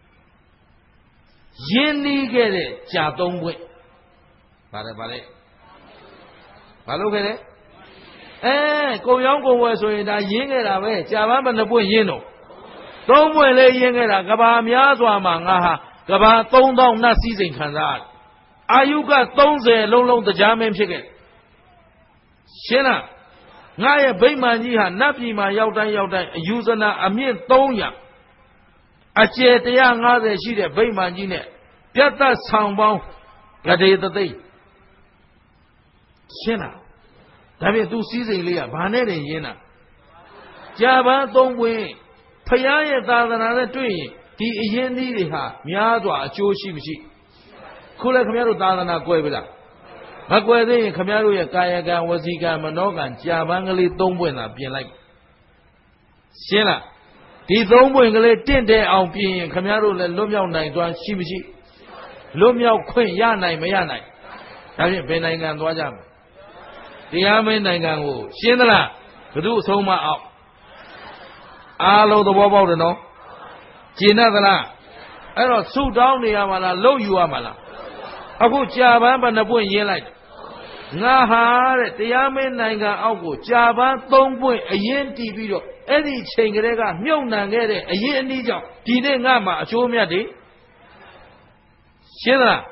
ရင်းနှီးခဲ့တဲ့ကြာသုံးပွင့်ဗါတယ်ဗါတယ်ဘာလို့ခဲ့လဲအဲကုံရောင်းကုံဝယ်ဆိုရင်ဒါရင်းခဲ့တာပဲကြာပန်းဘယ်နှပွင့်ရင်းတော့သုံးပွင့်လေးရင်းခဲ့တာကဘာများစွာမှာငါဟာကဘာသုံးသောင်းနတ်စည်းစိမ်ခံစားရတယ်အာယုကသုံးဆယ်လုံးလုံးတရားမင်းဖြစ်ခဲ့ရှင်းလားငါရဲ့ဗိမာန်ကြီးဟာနတ်ပြည်မှာရောက်တိုင်းရောက်တိုင်းအယူဇနာအမြင့်သုံးရာအကျယ်တရားငါးဆယ်ရှိတဲ့ဗိမာန်ကြီးနဲ့ပြတ်သက်ဆောင်ပေါင်းဂဒေသသိရှင်းလားဒါဖြင့်သူစည်းစိမ်လေးကဘာနဲ့တင်ရင်းတာကြာပန်းသုံးပွင့်ဖရာရဲ့သာသနာနဲ့တွေ့ရင်ဒီအရင်သီးတွေဟာများစွာအကျိုးရှိမရှိခုလည်းခင်ဗျားတို့သာသနာကွဲပြီလားမကွယ်သေးရင်ခင်ဗျားတို့ရဲ့ကာယကံဝစီကံမနောကံကြာပန်းကလေးသုံးပွင့်သာပြင်လိုက်ရှင်းလားဒီသုံးပွင့်ကလေးတင့်တယ်အောင်ပြင်ရင်ခင်ဗျားတို့လည်းလွတ်မြောက်နိုင်သွားရှိမရှိလွတ်မြောက်ခွင့်ရနိုင်မရနိုင်ဒါဖြင့်ဘယ်နိုင်ငံသွားကြမလဲတရားမင်းနိုင်ငံကိုရှင်းသလားဘု து အဆုံးမအောင်အားလုံးသဘောပေါက်တယ်နော်ကျင့်တတ်သလားအဲ့တော့ဆုတောင်းနေရမှာလားလှုပ်ယူရမှာလားအခုကြာပန်းဘယ်နှပွင့်ရင်းလိုက်ငါဟာတဲ့တရားမင်းနိုင်ငံအောက်ကိုကြာပန်းသုံးပွင့်အရင်တီးပြီးတော့အဲ့ဒီချိန်ကလေးကမြုပ်နှံခဲ့တဲ့အရင်အနည်းကြောင့်ဒီနေ့ငါမှာအကျိုးမြတ်တွေရှင်းသလား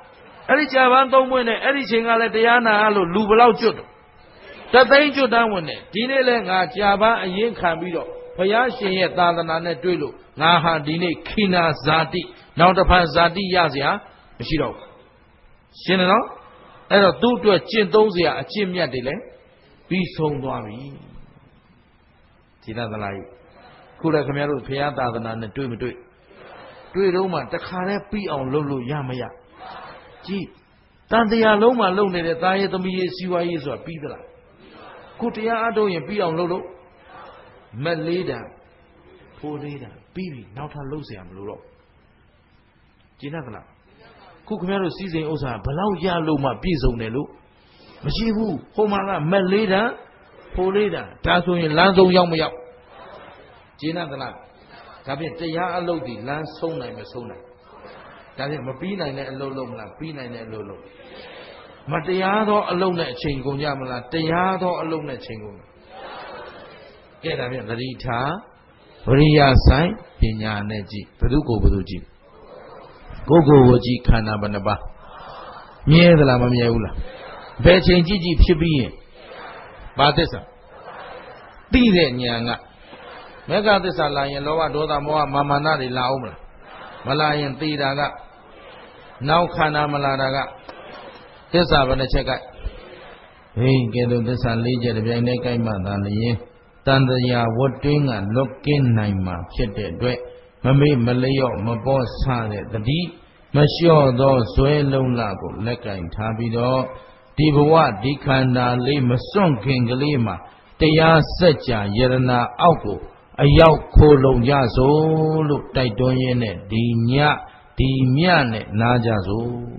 အဲ့ဒီကြာပန်းသုံးပွင့်နဲ့အဲ့ဒီချိန်ကလည်းတရားနာလို့လူဘလောက်ကျွတ်တော့တသိန်းကျွတ်တန်းဝင်တယ်ဒီနေ့လဲငါကြာပန်းအရင်ခံပြီးတော့ဘုရားရှင်ရဲ့သာသနာနဲ့တွေ့လို့ငါဟာဒီနေ့ခိနာဇာတိနောက်တစ်ဖန်ဇာတိရเสียမရှိတော့ဘူးရှင်းတယ်နော်အဲ့တော့သူ့အတွက်ကျင့်သုံးเสียအကျင့်မြတ်တွေလဲပြီးဆုံးသွားပြီဒီသလားကြီးခုလည်းခင်ဗျားတို့ဘုရားသာသနာနဲ့တွေ့မတွေ့တွေ့တော့မှတခါတည်းပြီးအောင်လုပ်လို့ရမရကြည့်တန်တရားလုံးမှလုပ်နေတဲ့သားရဲ့သမီးရဲ့စီဝါရေးဆိုတာပြီးသလားခုတရားအထုတ်ရင်ပြီးအောင်လုပ်လို့မက်လေးတန်ဖိုးလေးတန်ပြီးပြီနောက်ထပ်လုပ်เสียမလို့တော့ကျင်းသလားခုခင်ဗျားတို့စီစဉ်ဥစ္စာဘလောက်ရလို့မှပြည့်စုံတယ်လို့မရှိဘူးဟိုမှာကမက်လေးတန်ဖိုးလေးတန်ဒါဆိုရင်လမ်းဆုံးရောက်မရောက်ကျင်းသလားဒါဖြင့်တရားအလုပ်ဒီလမ်းဆုံးနိုင်မဆုံးနိုင်ဒါဖြင့်မပြီးနိုင်တဲ့အလုပ်လုပ်မလားပြီးနိုင်တဲ့အလုပ်လုပ်မတရားသောအလုပ်နဲ့အချိန်ကုန်ကြမလားတရားသောအလုပ်နဲ့ချိန်ကုန်ကဲဒါဖြင့်သတိထားဝရိယဆိုင်ပညာနဲ့ကြည့်ဘယ်သူကိုဘယ်သူကြည့်ကိုကိုကိုကြည့်ခန္ဓာဘယ်နှပါမြဲသလားမမြဲဘူးလားဘယ်ချိန်ကြည့်ကြည့်ဖြစ်ပြီးရင်ဘာသစ္စာသိတဲ့ဉာဏ်ကမေဃသစ္စာလာရင်လောဘဒေါသမောဟမာမာနတွေလာအောင်မလားမလာရင်သိတာကနောက်ခန္ဓာမလာတာကသစ္စာဘယ်နှချက်ကဟိကဲတော့သစ္စာ၄ချက်တပြိုင်တည်းကိုက်မှသာလျင်တန်တရားဝတ်တွင်းကလွတ်ကင်းနိုင်မှာဖြစ်တဲ့အတွက်မမေ့မလျော့မပေါ်ဆတဲ့တတိမလျှော့သောဇွဲလုံးလကိုလက်ကင်ထားပြီးတော့ဒီဘဝဒီခန္ဓာလေးမစွန့်ခင်ကလေးမှာတရားစัจ जा ယရနာအောက်ကိုအရောက်ခိုလုံကြစို့လို့တိုက်တွန်းရင်းနဲ့ဒီညဒီမြနဲ့နားကြစို့